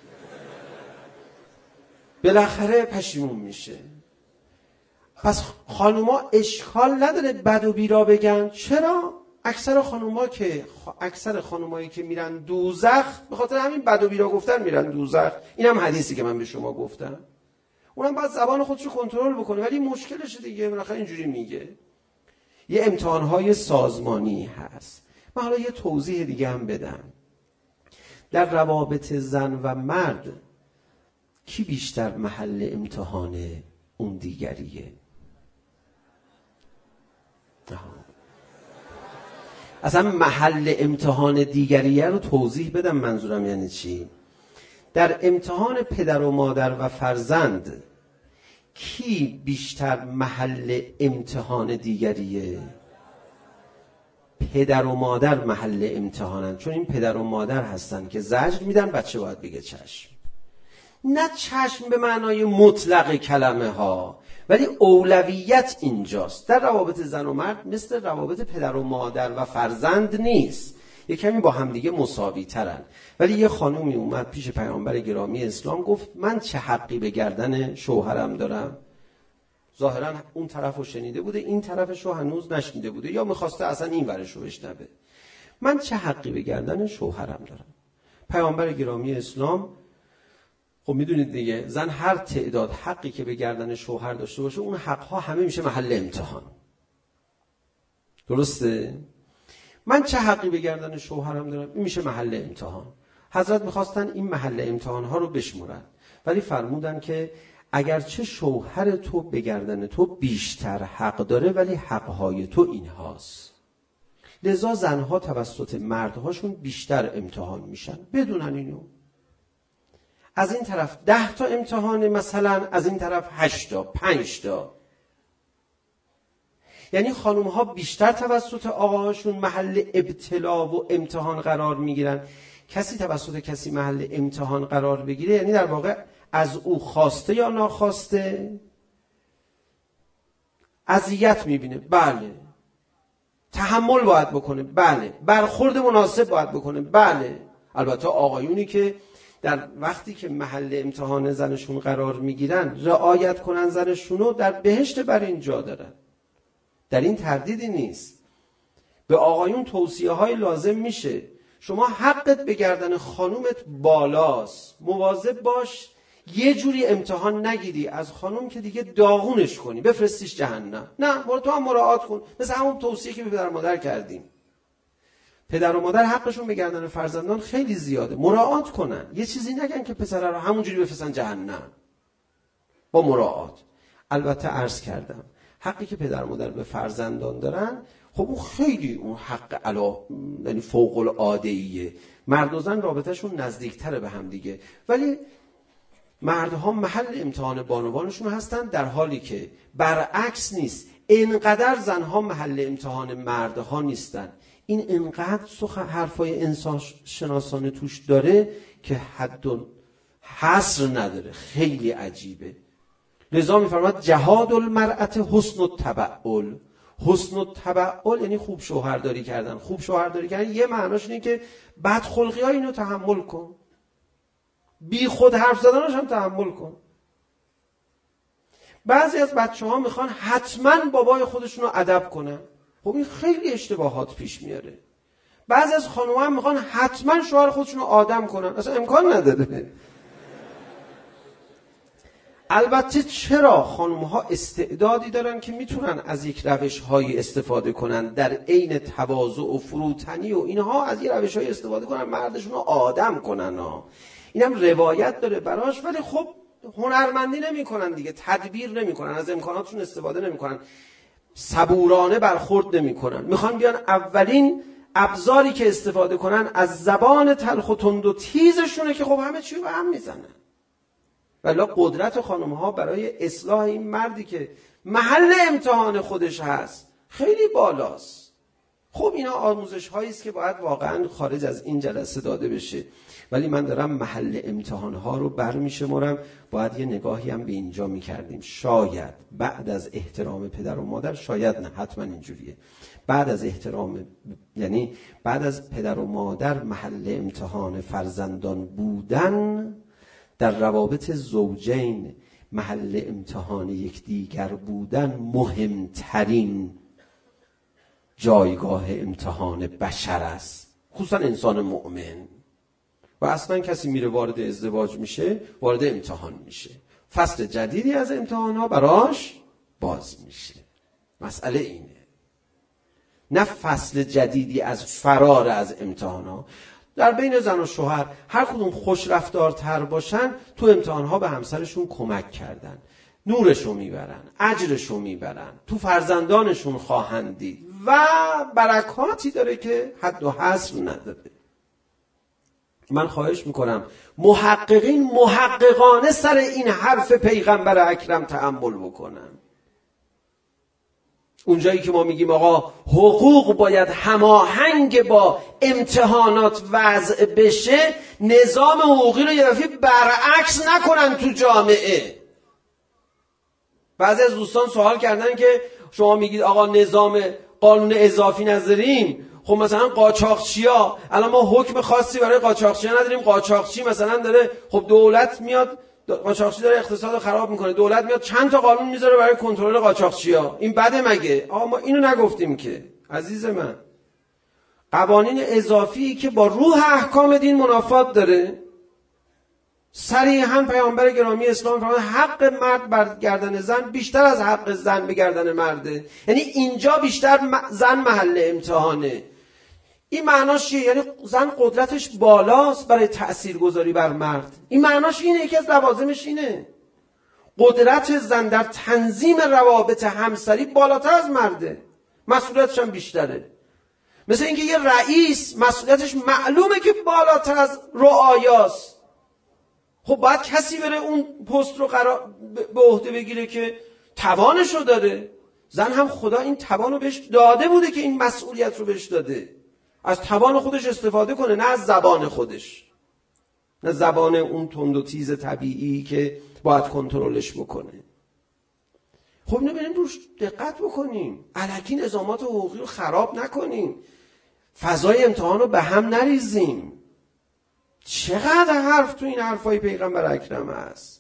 [SPEAKER 1] بالاخره پشیمون میشه. پس خانوما اشکال نداره بد و بیرا بگن. چرا؟ اکثر خانوما که اکثر خانومایی که میرن دوزخ به خاطر همین بد و بیرا گفتن میرن دوزخ. این هم حدیثی که من به شما گفتم. اونم باید زبان خودشو کنترل بکنه، ولی مشکلش دیگه بالاخره اینجوری میگه. یه امتحانهای سازمانی هست. من حالا یه توضیح دیگه هم بدم. در روابط زن و مرد کی بیشتر محل امتحان اون دیگریه؟ اصلا محل امتحان دیگریه رو توضیح بدم منظورم یعنی چی؟ در امتحان پدر و مادر و فرزند کی بیشتر محل امتحان دیگریه؟ پدر و مادر محل امتحانن، چون این پدر و مادر هستن که زجر میدن بچه باید بگه چشم. نه چشم به معنای مطلق کلمه ها، ولی اولویت اینجاست. در روابط زن و مرد مثل روابط پدر و مادر و فرزند نیست، یه کمی با همدیگه مساوی ترن. ولی یه خانومی اومد پیش پیامبر گرامی اسلام گفت من چه حقی به گردن شوهرم دارم؟ ظاهرا اون طرف رو شنیده بوده، این طرفش رو هنوز نشنیده بوده، یا میخواسته اصلا این ورش رو بشنوه. من چه حقی به گردن شوهرم دارم؟ پیامبر گرامی اسلام خب میدونید دیگه، زن هر تعداد حقی که به گردن شوهر داشته باشه اون حقها همه میشه محل امتحان. درسته؟ من چه حقی به گردن شوهرم دارم؟ این میشه محل امتحان. حضرت میخواستن این محل امتحان ها رو بشمرن، ولی فرمودن که اگرچه شوهر تو به گردن تو بیشتر حق داره، ولی حقهای تو این هاست. لذا زنها توسط مردهاشون بیشتر امتحان میشن. بدونن اینو. از این طرف ده تا امتحانه مثلا، از این طرف هشت تا، پنج تا. یعنی خانوم ها بیشتر توسط آقاهاشون محل ابتلا و امتحان قرار میگیرن. کسی توسط کسی محل امتحان قرار بگیره یعنی در واقع از او خواسته یا ناخواسته اذیت میبینه. بله. تحمل باید بکنه. بله. برخورد مناسب باید بکنه. بله. البته آقایونی که در وقتی که محل امتحان زنشون قرار میگیرن رعایت کنن زنشونو، در بهشت بر این جا دارن. در این تردیدی نیست. به آقایون توصیه های لازم میشه. شما حقت به گردن خانومت بالاست، مواظب باش یه جوری امتحان نگیری از خانوم که دیگه داغونش کنی بفرستیش جهنم. نه، تو هم مراعات کن، مثل همون توصیه که به پدر و مادر کردیم. پدر و مادر حقشون به گردن فرزندان خیلی زیاده، مراعات کنن. یه چیزی نگن که پسر رو همونجوری بفرستن جهنم. با مراعات. البته عرض کردم حقی که پدر و مادر به فرزندان دارن، خب اون خیلی اون حق علا یعنی فوق العاده ایه. مرد و زن رابطهشون نزدیکتره به هم دیگه، ولی مردها محل امتحان بانوانشون هستن، در حالی که برعکس نیست. اینقدر زنها محل امتحان مردها نیستن. این اینقدر سخن حرفای انسان شناسانه توش داره که حد و حصر نداره. خیلی عجیبه. لذا میفرماد جهاد المرأة حسن التبعل. حسن التبعل یعنی خوب شوهرداری کردن. خوب شوهرداری کردن یه معناش اینه که بدخلقی ها اینو تحمل کن، بی خود حرف زدنش هم تحمل کن. بعضی از بچه ها میخوان حتما بابای خودشون رو ادب کنن. خب این خیلی اشتباهات پیش میاره. بعضی از خانوما هم میخوان حتما شوهر خودشون رو آدم کنن. اصلا امکان نداره. البته چرا خانوم‌ها استعدادی دارن که میتونن از یک روش‌هایی استفاده کنن، در عین تواضع و فروتنی و اینها از یک روش‌هایی استفاده کنن مردشون رو آدم کنن ها. اینم روایت داره براش، ولی خب هنرمندی نمی‌کنن دیگه، تدبیر نمی‌کنن، از امکاناتشون استفاده نمی‌کنن، صبورانه برخورد نمی‌کنن. میخوان بیان اولین ابزاری که استفاده کنن از زبان تلخ و تند و تیزشونه که خب همه چی رو به هم میزنن. ولی قدرت خانم ها برای اصلاح این مردی که محل امتحان خودش هست خیلی بالاست. خب اینا آموزش هایی است که باید واقعا خارج از این جلسه داده بشه، ولی من دارم محل امتحان ها رو برمیشمارم. باید یه نگاهی هم به اینجا میکردیم. شاید بعد از احترام پدر و مادر، شاید نه حتما اینجوریه، بعد از احترام، یعنی بعد از پدر و مادر محل امتحان فرزندان بودن، در روابط زوجین محل امتحان یکدیگر بودن مهمترین جایگاه امتحان بشر است، خصوصا انسان مؤمن. و اصلا کسی میره وارد ازدواج میشه وارد امتحان میشه، فصل جدیدی از امتحان ها براش باز میشه. مسئله اینه، نه فصل جدیدی از فرار از امتحان ها. در بین زن و شوهر هر کدوم خوش رفتارتر باشن تو امتحان ها به همسرشون کمک کردن، نورشو میبرن، اجرشو میبرن، تو فرزندانشون خواهند دید و برکاتی داره که حد و حصر نداره. من خواهش میکنم محققین محققانه سر این حرف پیغمبر اکرم تأمل بکنن. اونجایی که ما میگیم آقا حقوق باید هماهنگ با امتحانات وضع بشه، نظام حقوقی رو یه دفعه برعکس نکنن تو جامعه. بعضی از دوستان سوال کردن که شما میگید آقا نظام قانون اضافی نداریم، خب مثلا قاچاقچیا، الان ما حکم خاصی برای قاچاقچیا نداریم، قاچاقچی مثلا داره، خب دولت میاد، قاچاقچی داره اقتصاد رو خراب میکنه، دولت میاد چند تا قانون میذاره برای کنترل قاچاقچیا. این بده مگه؟ آقا ما اینو نگفتیم که عزیز من. قوانین اضافی که با روح احکام دین منافات داره. صریحاً پیامبر گرامی اسلام فرمود حق مرد بر گردن زن بیشتر از حق زن به گردن مرده. یعنی اینجا بیشتر زن محل امتحانه. این معناش چیه؟ یعنی زن قدرتش بالاست برای تأثیرگذاری بر مرد. این معناش اینه، یکی از لوازمش اینه. قدرت زن در تنظیم روابط همسری بالاتر از مرده، مسئولیتش هم بیشتره. مثل اینکه یه رئیس مسئولیتش معلومه که بالاتر از رعایاست، خب باید کسی بره اون پست رو قرار به عهده بگیره که توانش رو داره. زن هم خدا این توان رو بهش داده بوده که این مسئولیت رو بهش داده، از توان خودش استفاده کنه، نه از زبان خودش، نه زبان اون تند و تیز طبیعی که باید کنترلش بکنه. خب اینو بریم روش دقت بکنیم، الکی نظامات حقوقی رو خراب نکنیم، فضای امتحان رو به هم نریزیم. چقدر حرف تو این حرفای پیغمبر اکرم هست.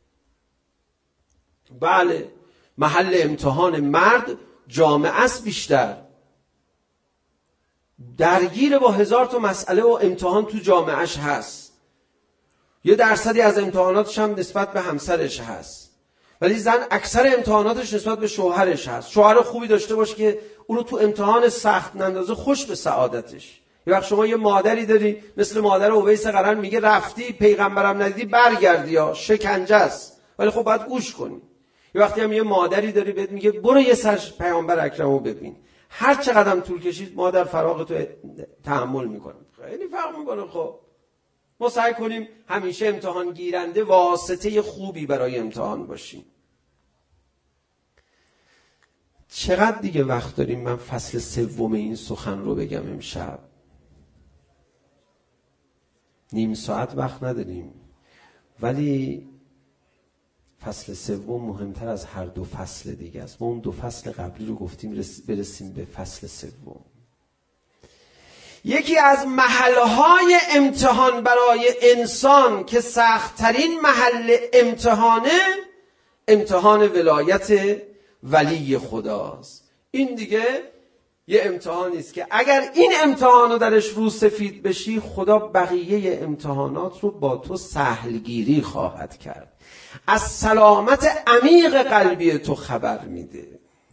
[SPEAKER 1] بله، محل امتحان مرد جامعه است، بیشتر درگیر با هزار تا مسئله و امتحان تو جامعهش هست. یه درصدی از امتحاناتش هم نسبت به همسرش هست، ولی زن اکثر امتحاناتش نسبت به شوهرش هست. شوهر خوبی داشته باشه که اونو تو امتحان سخت نندازه، خوش به سعادتش. یه وقت شما یه مادری داری مثل مادر اویس قرن، میگه رفتی پیغمبرم ندیدی برگردی، یا شکنجه است، ولی خب باید گوش کنی. یه وقتی هم یه مادری داری بهت میگه برو یه سر پیامبر اکرمو ببین، هر چقدر طول کشید مادر فراغ تو تحمل میکنه. خیلی فرق میکنه. خب ما سعی کنیم همیشه امتحان گیرنده واسطه خوبی برای امتحان باشیم. چقدر دیگه وقت داریم من فصل سوم این سخن رو بگم امشب؟ نیم ساعت وقت نداریم، ولی فصل سوم مهمتر از هر دو فصل دیگه است. ما اون دو فصل قبلی رو گفتیم، برسیم به فصل سوم. یکی از محلهای امتحان برای انسان که سخت‌ترین محل امتحانه، امتحان ولایت ولی خداست. این دیگه یه امتحانی است که اگر این امتحان رو درش رو سفید بشی، خدا بقیه امتحانات رو با تو سهلگیری خواهد کرد، از سلامت عمیق قلبی تو خبر میده.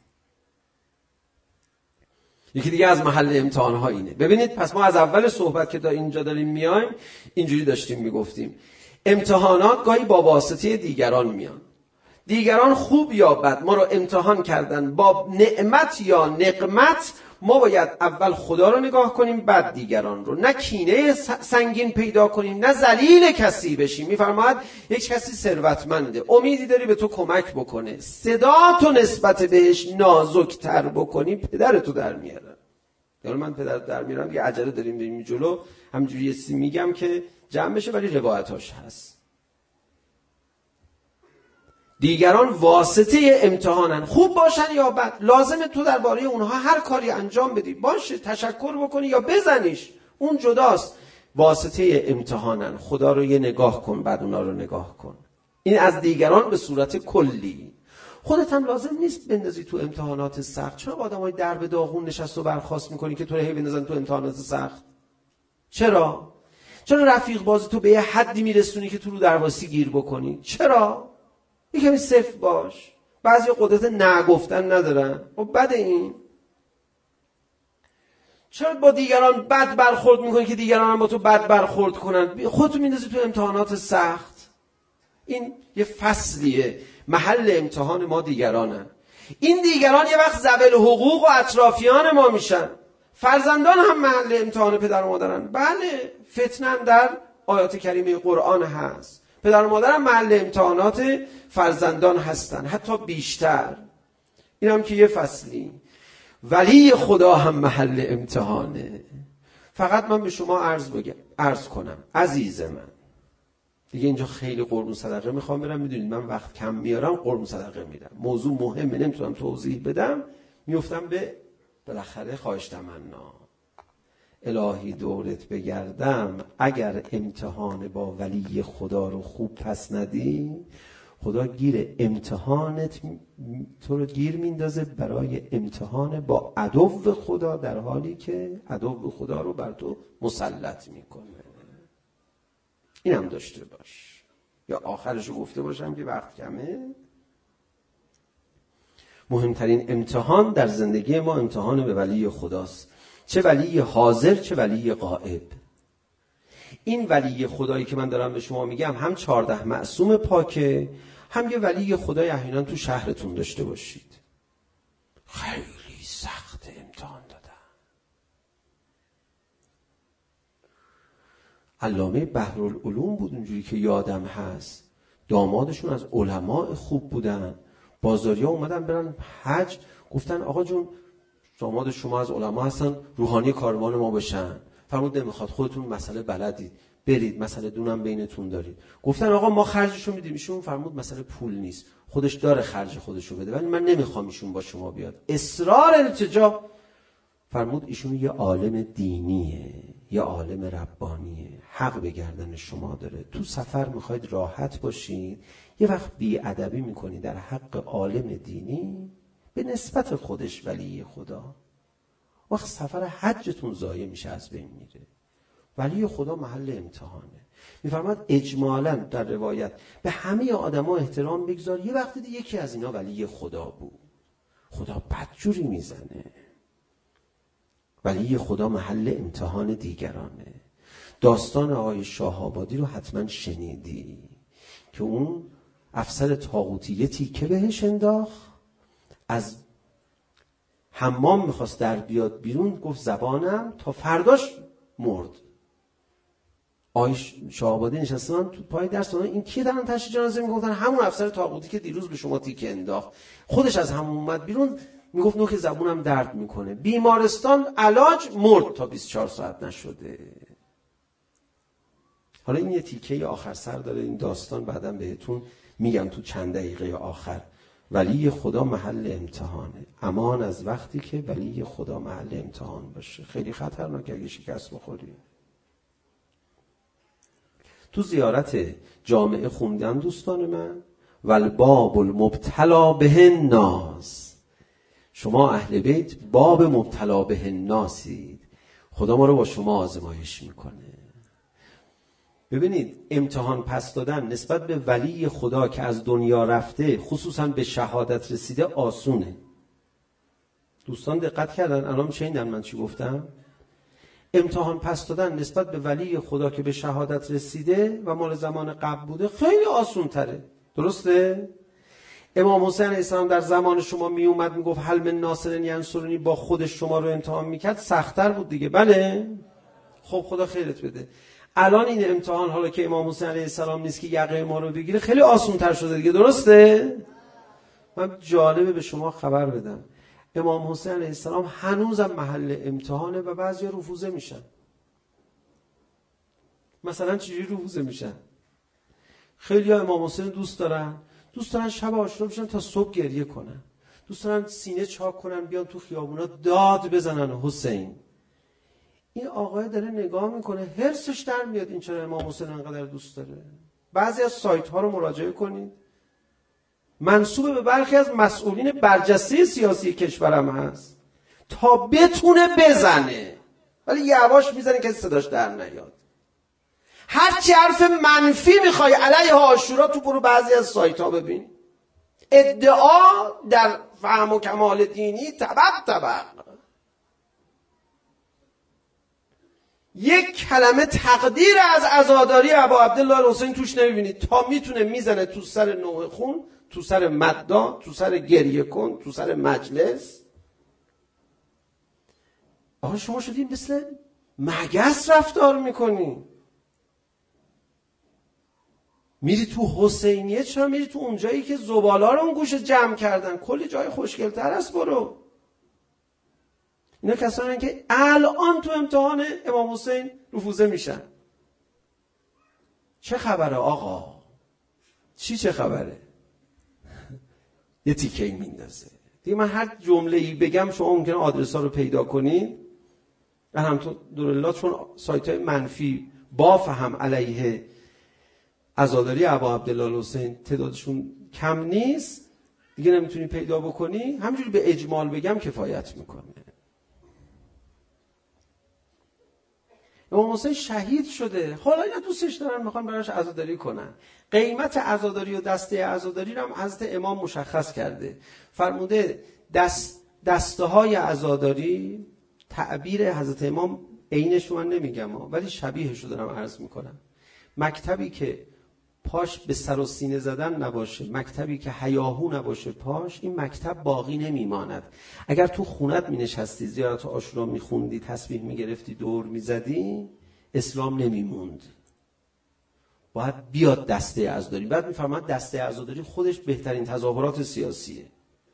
[SPEAKER 1] یکی دیگه از محل امتحانها اینه. ببینید، پس ما از اول صحبت که تا اینجا داریم میایم اینجوری داشتیم میگفتیم امتحانات گاهی با واسطه دیگران میان. دیگران خوب یا بد ما رو امتحان کردن، با نعمت یا نقمت ما باید اول خدا رو نگاه کنیم بعد دیگران رو، نه کینه سنگین پیدا کنیم نه ذلیل کسی بشیم. میفرماید یک کسی ثروتمنده، امیدی داری به تو کمک بکنه، صدا تو نسبت بهش نازکتر بکنی، پدرتو در میارن. یعنی من پدر در میارم دیگه، عجله داریم بریم جلو، همینجوری یه سی میگم که جمع بشه ولی روایتاش هست. دیگران واسطه امتحانن، خوب باشن یا بد، لازمه تو درباره اونها هر کاری انجام بدی، باشه تشکر بکنی یا بزنیش، اون جداست. واسطه امتحانن، خدا رو یه نگاه کن بعد اونا رو نگاه کن. این از دیگران به صورت کلی. خودت هم لازم نیست بندازی تو امتحانات سخت. چرا با آدمای درب داغون نشست و برخاست میکنی که تو رو هی بندازن تو امتحانات سخت؟ چرا؟ چرا رفیق بازی تو به یه حدی میرسونی که تو رو درواسی گیر بکنی؟ چرا؟ یکمی صفر باش. بعضی قدرت نگفتن ندارن، خب بده این. چرا با دیگران بد برخورد میکنی که دیگران هم با تو بد برخورد کنن؟ خودتو میندازی تو امتحانات سخت. این یه فصلیه، محل امتحان ما دیگرانن. این دیگران یه وقت ذوی حقوق و اطرافیان ما میشن. فرزندان هم محل امتحان پدر و مادرن. بله، فتنه در آیات کریمه قرآن هست. پدر و مادر هم محل امتحانات فرزندان هستن، حتی بیشتر. این هم که یه فصلی. ولی خدا هم محل امتحانه. فقط من به شما عرض بگم، عرض کنم عزیز من، دیگه اینجا خیلی قربون صدقه میخوام برم، میدونید من وقت کم میارم قربون صدقه میرم، موضوع مهمه نمیتونم توضیح بدم، میفتم به بالاخره خواهش تمنا. الهی دورت بگردم، اگر امتحان با ولی خدا رو خوب پس ندی، خدا گیر امتحانت تو رو گیر میندازه برای امتحان با عدو خدا، در حالی که عدو خدا رو بر تو مسلط میکنه. این هم داشته باش. یا آخرش رو گفته باشم که وقت کمه. مهمترین امتحان در زندگی ما امتحان به ولی خداست، چه ولی حاضر چه ولی غائب. این ولی خدایی که من دارم به شما میگم هم چهارده معصوم پاکه، هم یه ولی خدای احیانا تو شهرتون داشته باشید. خیلی سخت امتحان دادن. علامه بحرالعلوم بود اونجوری که یادم هست، دامادشون از علماء خوب بودن. بازاریا اومدن برن حج، گفتن آقا جون داماد شما از علما هستن، روحانی کاروان ما بشن. فرمود نمیخواد، خودتون مسئله بلدید، برید، مسئله دونم بینتون دارید. گفتن آقا ما خرجشو میدیم. ایشون فرمود مسئله پول نیست، خودش داره خرج خودشو بده، ولی من نمیخوام ایشون با شما بیاد. اصرار التجا. فرمود ایشون یه عالم دینیه، یه عالم ربانیه، حق به گردن شما داره. تو سفر میخواید راحت باشید، یه وقت بی‌ادبی میکنید در حق عالم دینی به نسبت خودش ولی خدا، وقت سفر حجتون ضایع میشه، از بین میره. ولی خدا محل امتحانه. میفرماد اجمالاً در روایت به همه آدما احترام بگذار. یه وقتی یکی از اینا ولی خدا بود، خدا بدجوری میزنه. ولی خدا محل امتحان دیگرانه. داستان آقای شاه آبادی رو حتما شنیدی که اون افسر طاغوتی تیکه بهش انداخت، از حمام میخواست در بیاد بیرون، گفت زبانم، تا فرداش مرد. آقای شاه آبادی نشستن تو پای درس، این کیه دارن تشییع جنازه میگفتن؟ همون افسر طاغوتی که دیروز به شما تیکه انداخت. خودش از همون اومد بیرون، میگفت نوک زبونم درد میکنه، بیمارستان علاج، مرد تا بیست و چهار ساعت نشده. حالا این یه تیکه آخر سر داره این داستان، بعدم بهتون میگم تو چند دقیقه آخر. ولی خدا محل امتحانه. امان از وقتی که ولی خدا محل امتحان باشه، خیلی خطرناکه اگه شکست بخوری. تو زیارت جامعه خوندن دوستان من، والباب المبتلا به الناس، شما اهل بیت باب مبتلا به الناسید، خدا ما رو با شما آزمایش میکنه. ببینید امتحان پس دادن نسبت به ولی خدا که از دنیا رفته، خصوصا به شهادت رسیده، آسونه. دوستان دقت کردن الان شنیدن من چی گفتم؟ امتحان پس دادن نسبت به ولی خدا که به شهادت رسیده و مال زمان قبل بوده خیلی آسون تره. درسته؟ امام حسین علیه السلام در زمان شما می اومد میگفت هل من ناصر ینصرونی، با خودش شما رو امتحان میکرد، سخت‌تر بود دیگه. بله خب خدا خیرت بده. الان این امتحان حالا که امام حسین علیه السلام نیست که یقه ما رو بگیره، خیلی آسان‌تر شده دیگه، درسته؟ من جالبه به شما خبر بدم، امام حسین علیه السلام هنوزم محل امتحانه و بعضیا رفوزه میشن. مثلا چجوری رفوزه میشن؟ خیلی ها امام حسین دوست دارن، دوست دارن شب عاشورا بشن تا صبح گریه کنن، دوست دارن سینه چاک کنن بیان تو خیابونا داد بزنن حسین. این آقای داره نگاه میکنه، حرصش در میاد این چرا امام حسین انقدر دوست داره. بعضی از سایت ها رو مراجعه کنید، منسوب به برخی از مسئولین برجسته سیاسی کشورم هست تا بتونه بزنه، ولی یواش میزنه که صداش در نیاد. هر چی حرف منفی میخوای علیه عاشورا تو برو بعضی از سایت ها ببین، ادعا در فهم و کمال دینی طبق طبق، یک کلمه تقدیر از عزاداری ابا عبدالله الحسین توش نمیبینید. تا میتونه میزنه تو سر نوح خون، تو سر مددا، تو سر گریه کن، تو سر مجلس. آقا شما شدید مثل مگس رفتار میکنی. میری تو حسینیه، چرا میری تو اون جایی که زبالا رو اون گوشه جمع کردن؟ کلی جای خوشگل‌تر است برو. اینا کسانی که الان تو امتحان امام حسین رفوزه میشن. چه خبره آقا؟ چی چه خبره؟ یه تیکه ای میندازه دیگه. من هر جمله ای بگم شما ممکنه آدرس ها رو پیدا کنید. الحمدلله چون سایت های منفی با فهم علیه عزاداری ابا عبدالله الحسین تعدادشون کم نیست دیگه، نمیتونی پیدا بکنی. همینجوری به اجمال بگم کفایت میکنه. امام حسین شهید شده، حالا اینا دوستش دارن میخوان براش عزاداری کنن. قیمت عزاداری و دسته عزاداری رو هم حضرت امام مشخص کرده، فرموده دست دسته های عزاداری، تعبیر حضرت امام عینش من نمیگم ولی شبیهش رو دارم عرض میکنم. مکتبی که پاش به سر و سینه زدن نباشه، مکتبی که هیاهو نباشه پاش، این مکتب باقی نمیماند. اگر تو خونت می نشستی زیارت عاشورا می خوندی، تسبیح می گرفتی، دور می زدی، اسلام نمیموند. باید بیاد دسته عزاداری. بعد می فرماید دسته عزاداری خودش بهترین تظاهرات سیاسیه.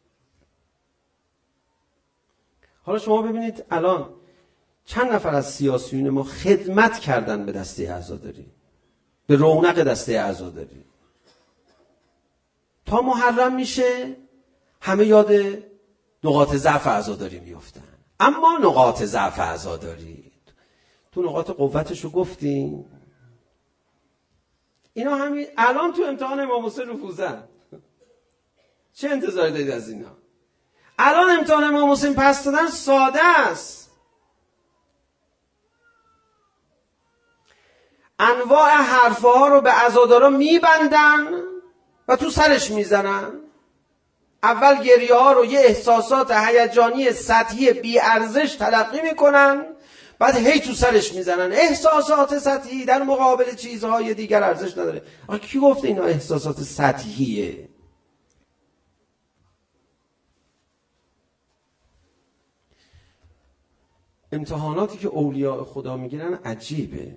[SPEAKER 1] حالا شما ببینید الان چند نفر از سیاسیون ما خدمت کردن به دسته عزاداری، به رونق دسته عزاداری. تا محرم میشه همه یاد نقاط ضعف عزاداری میافتن. اما نقاط ضعف عزاداری، تو نقاط قوتش رو گفتیم. اینا همین الان تو امتحان امام حسین رفوزن. چه انتظاری دارید از اینا؟ الان امتحان امام حسین پس دادن ساده است. انواع حرفها رو به عزادارا میبندن و تو سرش میزنن. اول گریه ها رو یه احساسات هیجانی سطحی بی ارزش تلقی میکنن، بعد هی تو سرش میزنن. احساسات سطحی در مقابل چیزهای دیگر ارزش نداره. آخه کی گفته اینا احساسات سطحیه؟ امتحاناتی که اولیاء خدا میگیرن عجیبه،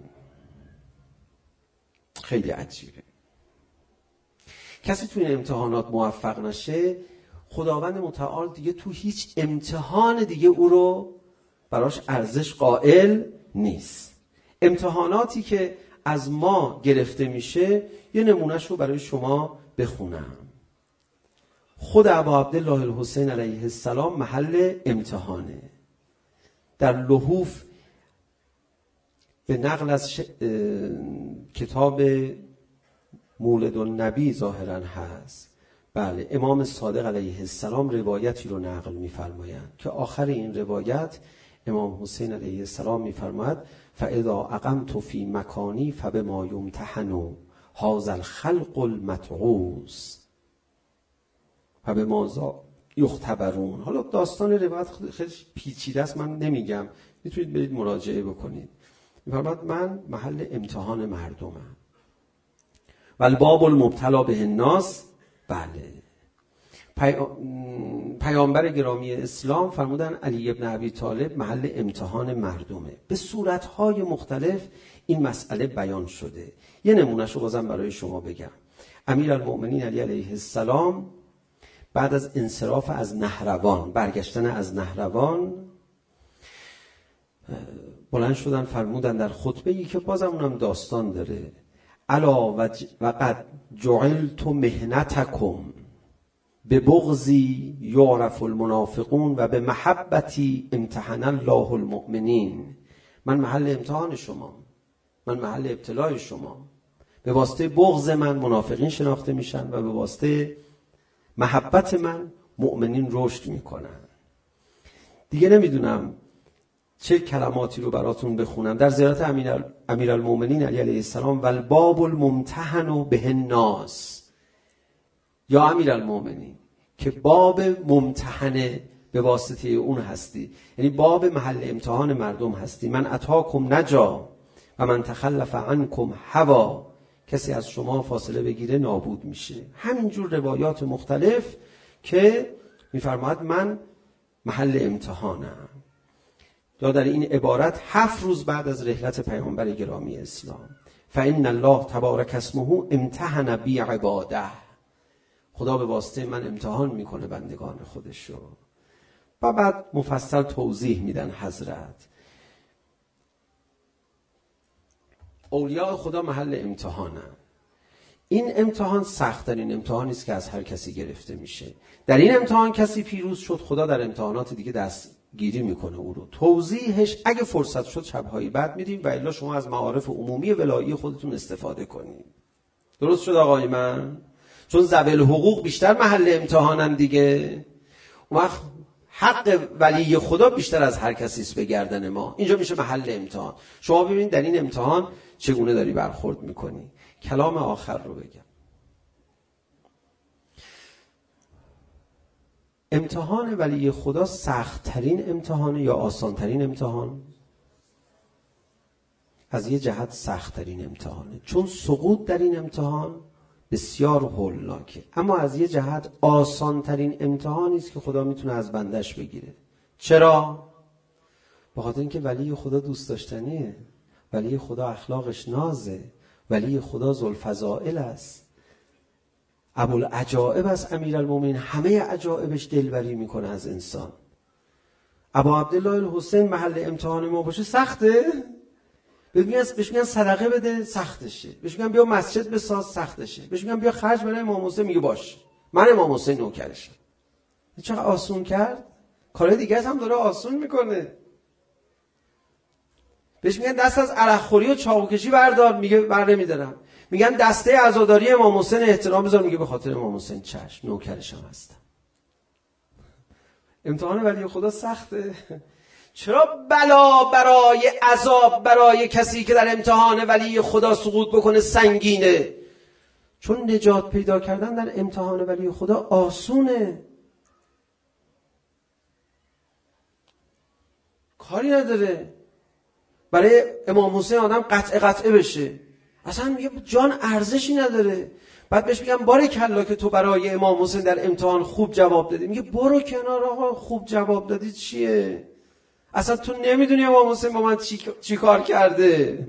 [SPEAKER 1] خیلی عجیبه. کسی تو این امتحانات موفق نشه، خداوند متعال دیگه تو هیچ امتحان دیگه او رو براش ارزش قائل نیست. امتحاناتی که از ما گرفته میشه، یه نمونهش رو برای شما بخونم. خود ابا عبدالله الحسین علیه السلام محل امتحانه. در لحوف به نقل از ش... کتاب مولد النبی ظاهرا هست. بله، امام صادق علیه السلام روایتی رو نقل می‌فرمایند که آخر این روایت امام حسین علیه السلام می‌فرماید فاذا اقمت فی مکانی فبما یمتحن هذا الخلق المتعوس فبماذا یختبرون. حالا داستان روایت خیلی پیچیده است، من نمیگم، میتونید برید مراجعه بکنید. می‌فرماید من محل امتحان مردمم. والباب المبتلا به الناس، بله، پیامبر گرامی اسلام فرمودن علی ابن ابی طالب محل امتحان مردمه. به صورتهای مختلف این مسئله بیان شده. یه نمونهشو بازم برای شما بگم. امیرالمؤمنین علی علیه السلام بعد از انصراف از نهروان، برگشتن از نهروان، بلند شدن فرمودن در خطبه‌ای که بازم اونم داستان داره: الا و قد جعلت مهنتکم به بغضی یعرف المنافقون و به محبتی امتحن الله المؤمنین. من محل امتحان شما، من محل ابتلای شما. به واسطه بغض من منافقین شناخته میشن و به واسطه محبت من مؤمنین رشد میکنن. دیگه نمیدونم چه کلماتی رو براتون بخونم. در زیارت امیرالمؤمنین علی علیه السلام: والباب الممتحن به الناس، یا امیرالمؤمنین که باب ممتحنه به واسطه اون هستی، یعنی باب محل امتحان مردم هستی. من اتاکم نجا و من تخلف عنکم هوا، کسی از شما فاصله بگیره نابود میشه. همینجور روایات مختلف که میفرماید من محل امتحانم. یا در این عبارت هفت روز بعد از رحلت پیامبر گرامی اسلام: فإن الله تبارک اسمه امتحن بی عباده، خدا به واسطه من امتحان میکنه بندگان خودشو. و بعد مفصل توضیح میدن حضرت. اولیاء خدا محل امتحانن. این امتحان سخت‌ترین امتحانی است که از هر کسی گرفته میشه. در این امتحان کسی پیروز شد، خدا در امتحانات دیگه دستگیری میکنه او رو. توضیحش اگه فرصت شد شب‌های بعد میدیم و الا شما از معارف عمومی ولایی خودتون استفاده کنید. درست شد آقای من؟ چون ذوی الحقوق بیشتر محل امتحانن دیگه. اون وقت حق ولی خدا بیشتر از هر کسی است به گردن ما. اینجا میشه محل امتحان. شما ببینید در این امتحان چگونه داری برخورد میکنی. کلام آخر رو بگم. امتحان ولی خدا سخت‌ترین امتحان یا آسان‌ترین امتحان؟ از یه جهت سخت‌ترین امتحانه، چون سقوط در این امتحان بسیار هولناکه. اما از یه جهت آسان‌ترین امتحانی است که خدا میتونه از بندش بگیره. چرا؟ به خاطر اینکه ولی خدا دوست داشتنیه، ولی خدا اخلاقش نازه، ولی خدا ذوالفضائل است، ابوالعجائب است. امیرالمومنین همه عجائبش دلبری میکنه از انسان. ابا عبدالله الحسین محل امتحان ما باشه سخته. بهش میگن صدقه بده، سختشه. بهش میگن بیا مسجد بساز، سختشه. بهش میگن بیا خرج برای امام حسین، میگه باش، من امام حسین نوکرشم. چقدر آسون کرد. کار دیگه هم داره آسون میکنه. بهش میگن دست از عرقخوری و چاقوکشی بردار، میگه بر نمیدارم. میگن دسته عزاداری امام حسین احترام بذار، میگه به خاطر امام حسین چشم، نوکرشم هستم. امتحان ولی خدا سخته. چرا بلا برای عذاب برای کسی که در امتحان ولی خدا سقوط بکنه سنگینه؟ چون نجات پیدا کردن در امتحان ولی خدا آسونه، کاری نداره. برای امام حسین آدم قطعه قطعه بشه، اصلا میگه جان ارزشی نداره. بعد بهش میگم بارکالله که تو برای امام حسین در امتحان خوب جواب دادی، میگه برو کنار آقا، خوب جواب دادی چیه؟ اصلا تو نمیدونی امام حسین با من چی, چی کار کرده.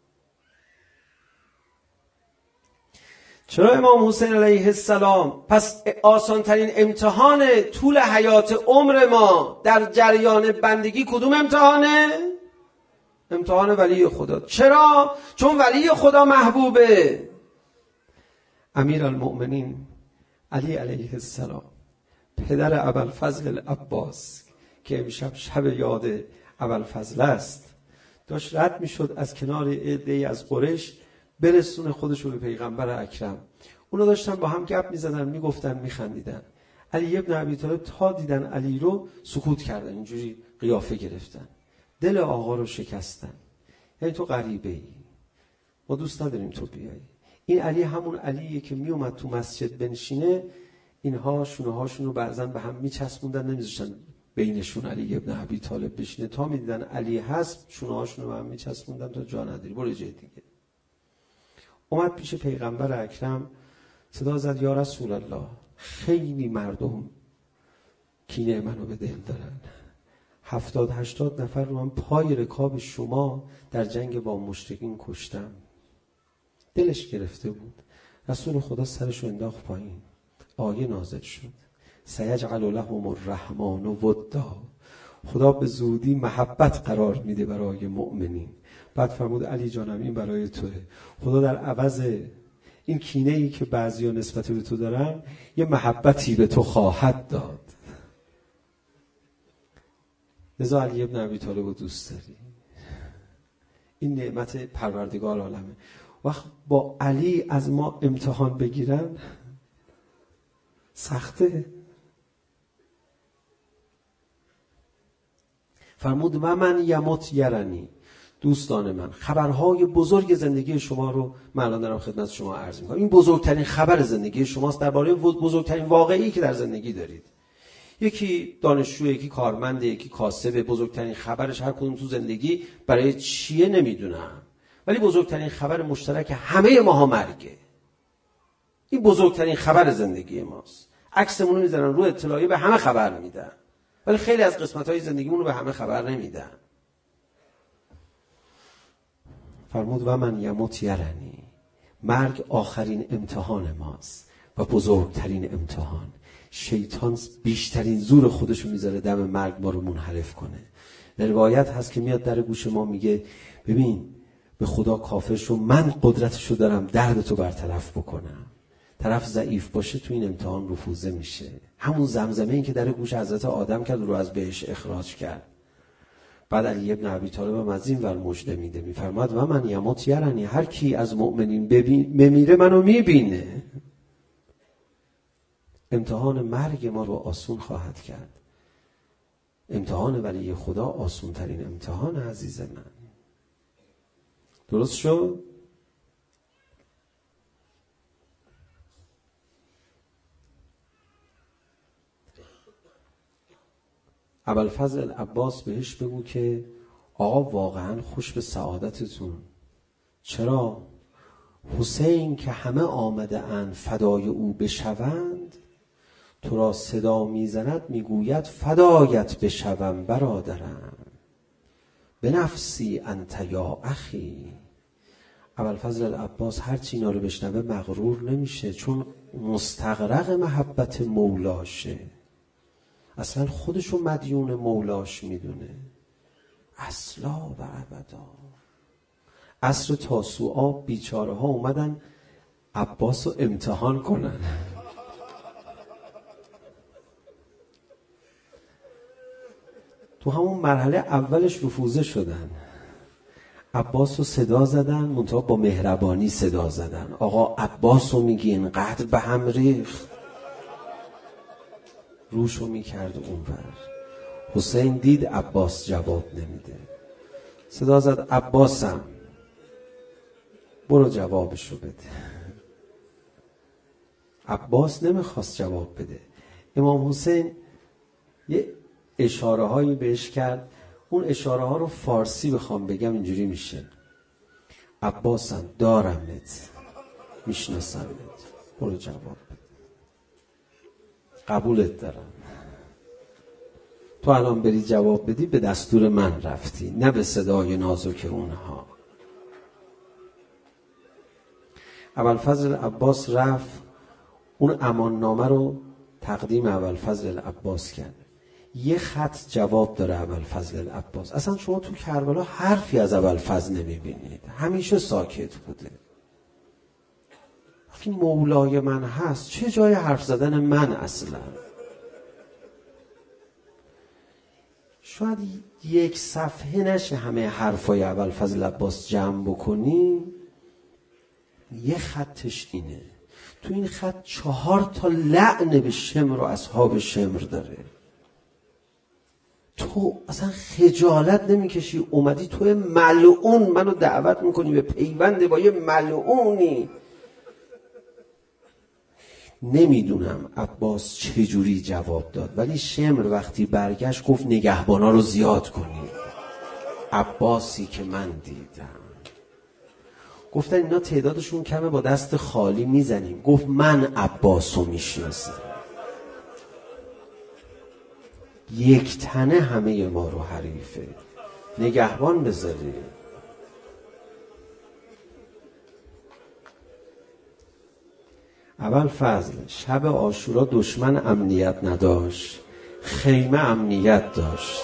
[SPEAKER 1] چرا امام حسین علیه السلام؟ پس آسان ترین امتحان طول حیات عمر ما در جریان بندگی کدوم امتحانه؟ امتحان ولی خدا. چرا؟ چون ولی خدا محبوبه. امیرالمؤمنین علی علیه السلام، پدر ابوالفضل العباس که امشب شب یاد ابوالفضل است، داشت رد میشد از کنار عده‌ای از قریش برسونه خودش رو به پیغمبر اکرم. اونا داشتن با هم گپ میزدن، میگفتن، میخندیدن. علی ابن ابی طالب تا دیدن علی رو سکوت کردن، اینجوری قیافه گرفتن، دل آقا رو شکستن. یعنی تو غریبه ای، ما دوست نداریم تو بیایی. این علی همون علیه که میومد تو مسجد بنشینه، اینها شونه هاشون رو برزن به هم میچسبوندن، نمیذاشتن بینشون علی ابن ابی طالب بشینه. تا میدیدن علی هست شونه هاشون رو به هم میچسبوندن تا جا نداری، برو جای دیگه. اومد پیش پیغمبر اکرم، صدا زد یا رسول الله، خیلی مردم کینه منو به دل دارن. هفتاد هشتاد نفر رو من پای رکاب شما در جنگ با مشرکین کشتم. دلش گرفته بود. رسول خدا سرش رو انداخت پایین. آیه نازل شد سیجعل لهم الرحمن ودا. خدا به زودی محبت قرار میده برای مؤمنین. بعد فرمود علی جانم این برای توه. خدا در عوض این کینه ای که بعضیا نسبت به تو دارن یه محبتی به تو خواهد داد. لذا علی ابن ابی طالب رو دوست داری. این نعمت پروردگار عالمه. وقت با علی از ما امتحان بگیرن سخته. فرمود و من یمت یرنی. دوستان من خبرهای بزرگ زندگی شما رو من الان دارم خدمت شما عرض می‌کنم. این بزرگترین خبر زندگی شماست درباره بزرگترین واقعی که در زندگی دارید. یکی دانشجو، یکی کارمند، یکی کاسب. بزرگترین خبرش هر کدوم تو زندگی برای چیه نمیدونم، ولی بزرگترین خبر مشترک همه ماها مرگه. این بزرگترین خبر زندگی ماست. عکسمون رو میذارن رو اطلاعیه، به همه خبر میدن، ولی خیلی از قسمت‌های زندگیمون رو به همه خبر نمیدن. فرمود و من یموت یرنی. مرگ آخرین امتحان ماست و بزرگترین امتحان. شیطان بیشترین زور خودشو میذاره دم مرگ ما رو منحرف کنه. در روایت هست که میاد در گوش ما میگه ببین به خدا کافر شو، من قدرتشو دارم دردتو برطرف بکنم. طرف ضعیف باشه تو این امتحان رفوزه میشه. همون زمزمه این که در گوش حضرت آدم کرد رو از بهش اخراج کرد. بعد علی ابن ابی طالب هم از این ور مژده میده، میفرماد و من یموت یرنی. هر کی از مؤمنین بمیره منو میبینه. امتحان مرگ ما رو آسون خواهد کرد. امتحان ولی خدا آسون ترین امتحان عزیز من. درست شد؟ ابوالفضل عباس بهش بگو که آقا واقعا خوش به سعادتتون. چرا؟ حسین که همه آمده اند فدای او بشوند، تو را صدا میزند میگوید فدایت بشوم برادرم، به نفسی انت یا اخی. ابوالفضل عباس هر چی اینا رو بشنوه مغرور نمیشه، چون مستغرق محبت مولاشه. اصلا خودشو مدیون مولاش میدونه اصلا و ابدا. عصر تاسوعا بیچاره ها اومدن عباس رو امتحان کنن. تو همون مرحله اولش رفوزه شدن. عباس رو صدا زدن، منتها با مهربانی صدا زدن. آقا عباس رو میگی اینقدر به هم ریخت، روشو میکرد اونور. حسین دید عباس جواب نمیده، صدا زد عباسم برو جوابشو بده. عباس نمیخواست جواب بده. امام حسین یه اشاره هایی بهش کرد. اون اشاره ها رو فارسی بخوام بگم اینجوری میشه: عباسم دارمت، میشناسمت، برو جواب بده، قبولت دارم. تو الان بری جواب بدی به دستور من رفتی، نه به صدای نازک اونها. ابوالفضل عباس رفت اون امان نامه رو تقدیم ابوالفضل عباس کرد. یه خط جواب داره ابوالفضل عباس. اصلا شما تو کربلا حرفی از ابوالفضل نمیبینید، همیشه ساکت بوده. وقتی مولای من هست چه جای حرف زدن من اصلا؟ شاید یک صفحه نشه همه حرفای ابوالفضل عباس جمع بکنی. یه خطش اینه. تو این خط چهار تا لعن به شمر و اصحاب شمر داره. تو اصلا خجالت نمیکشی اومدی تو ملعون منو دعوت میکنی به پیوند با یه ملعونی. نمیدونم عباس چجوری جواب داد، ولی شمر وقتی برگشت گفت نگهبانا رو زیاد کنید. عباسی که من دیدم گفتن اینا تعدادشون کمه با دست خالی میزنیم. گفت من عباسو میشناسم. یک تنه همه ما رو حریفه. نگهبان بذاری. اول فضل شب عاشورا دشمن امنیت نداشت، خیمه امنیت داشت.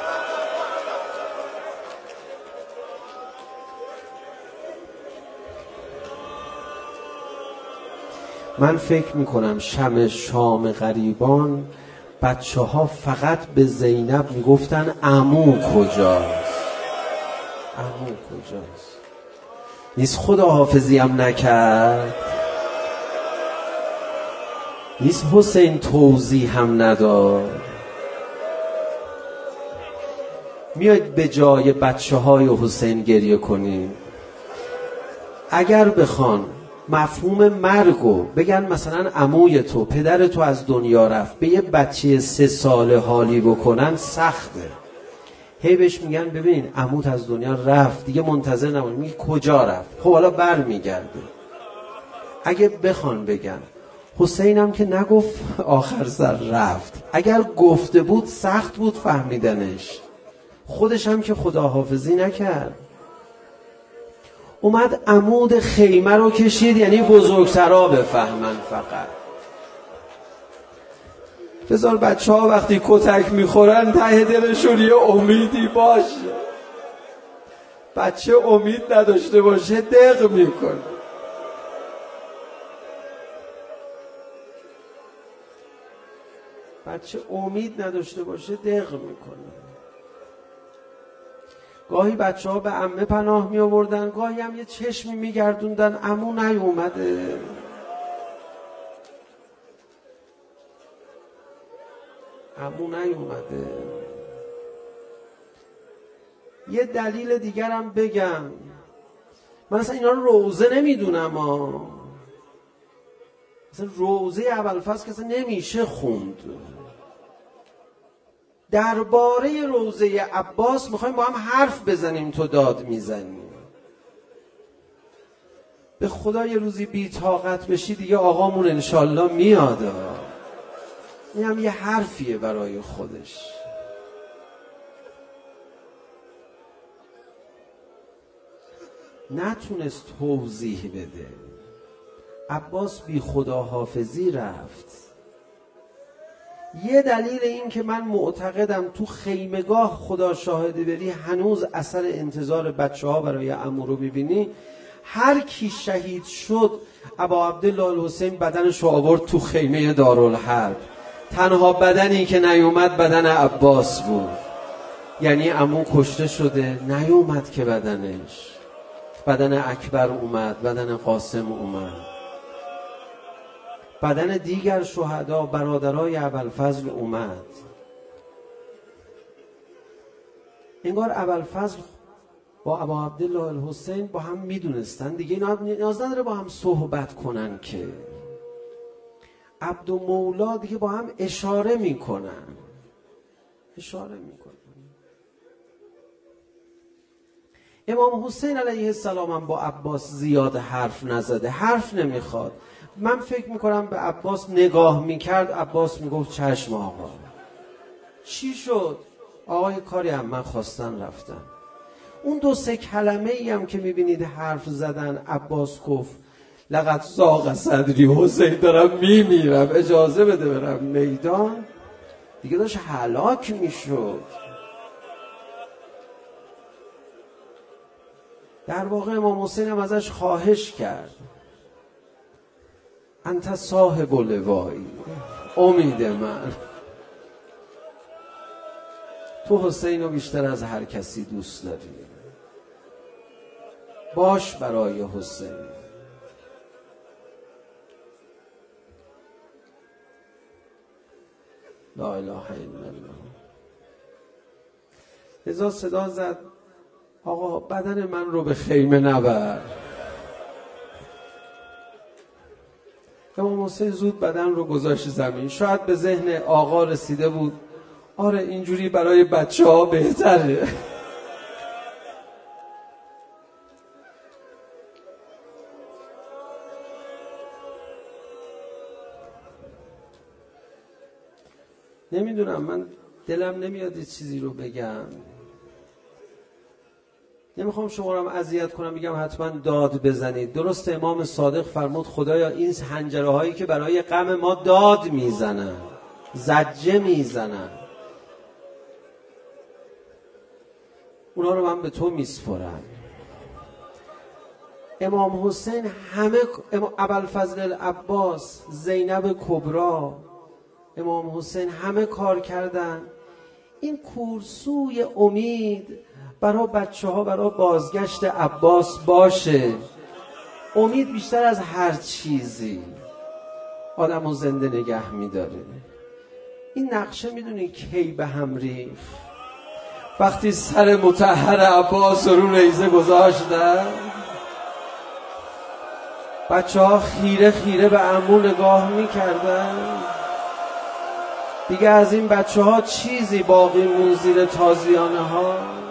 [SPEAKER 1] من فکر میکنم شب شام غریبان بچه ها فقط به زینب میگفتن عمو کجاست، عمو کجاست. نیست خدا حافظی هم نکرد، نیست حسین توضیح هم نداد. میاید به جای بچه های حسین گریه کنیم. اگر بخوان مفهوم مرگو بگن مثلا عموی تو پدر تو از دنیا رفت، به یه بچه سه ساله حالی بکنن سخته. هی بهش میگن ببین عموت از دنیا رفت دیگه منتظر نمون. میگه کجا رفت؟ خب حالا بر میگرده. اگه بخوان بگن حسینم که نگفت آخر سر رفت، اگر گفته بود سخت بود فهمیدنش. خودش هم که خداحافظی نکرد، اومد عمود خیمه رو کشید، یعنی بزرگترها بفهمن. فقط بذار بچه ها وقتی کتک میخورن ته دلشون یه امیدی باشه. بچه امید نداشته باشه دق میکنه. بچه امید نداشته باشه دق میکنه. گاهی بچه ها به عمه پناه می آوردن، گاهی هم یه چشمی می گردوندن عمو نیومده. عمو نیومده. یه دلیل دیگرم بگم، من اصلا اینا رو روزه نمیدونم ها. مثلا روزه ابوالفضل که اصلا نمیشه خوند. درباره روزه عباس میخوایم با هم حرف بزنیم، تو داد میزنی. به خدا یه روزی بی طاقت بشی دیگه آقامون انشالله میاد. این هم یه حرفیه برای خودش. نتونست توضیح بده. عباس بی خداحافظی رفت. یه دلیل این که من معتقدم تو خیمگاه خدا شاهده بری هنوز اثر انتظار بچه ها برای عمو رو ببینی. هر کی شهید شد ابا عبدالله الحسین بدنشو آورد تو خیمه دارالحرب. تنها بدنی که نیومد بدن عباس بود. یعنی عمو کشته شده نیومد که بدنش. بدن اکبر اومد، بدن قاسم اومد، بدن دیگر شهدا برادرای ابوالفضل اومد. انگار ابوالفضل با ابا عبدالله الحسین با هم میدونستن دیگه، اینا نیاز نداره با هم صحبت کنن که. عبد و مولا دیگه با هم اشاره میکنن اشاره میکنن. امام حسین علیه السلام هم با عباس زیاد حرف نزده، حرف نمیخواد. من فکر میکنم به عباس نگاه میکرد، عباس میگفت چشم آقا. چی شد؟ آقای کاری هم من خواستن رفتن. اون دو سه کلمه ای هم که میبینید حرف زدن، عباس گفت لقد ضاق صدری، حسین دارم میمیرم اجازه بده برم میدان. دیگه داشت هلاک میشد. در واقع امام حسین هم ازش خواهش کرد انت صاحب لوایی، امید من. تو حسین رو بیشتر از هر کسی دوست داری، باش برای حسین. لا اله الا الله. لذا صدا زد آقا بدن من رو به خیمه نبر. امام حسین زود بدن رو گذاشت زمین. شاید به ذهن آقا رسیده بود آره اینجوری برای بچه ها بهتره. نمیدونم، من دلم نمیاد یه چیزی رو بگم، نمیخوام شما رو هم اذیت کنم، میگم حتما داد بزنید. درست امام صادق فرمود خدایا این حنجره هایی که برای غم ما داد میزنن، زجه میزنن، اونا رو من به تو میسپرم. امام حسین همه، ابوالفضل العباس، زینب کبرا، امام حسین همه کار کردن. این کورسوی امید برای بچه ها، برای بازگشت عباس باشه. امید بیشتر از هر چیزی آدم رو زنده نگه میداره. این نقشه میدونی کی به هم ریخت؟ وقتی سر مطهر عباس رو نیزه گذاشتن، بچه ها خیره خیره به عمو نگاه میکردن. دیگه از این بچه ها چیزی باقی مون زیر تازیانه ها؟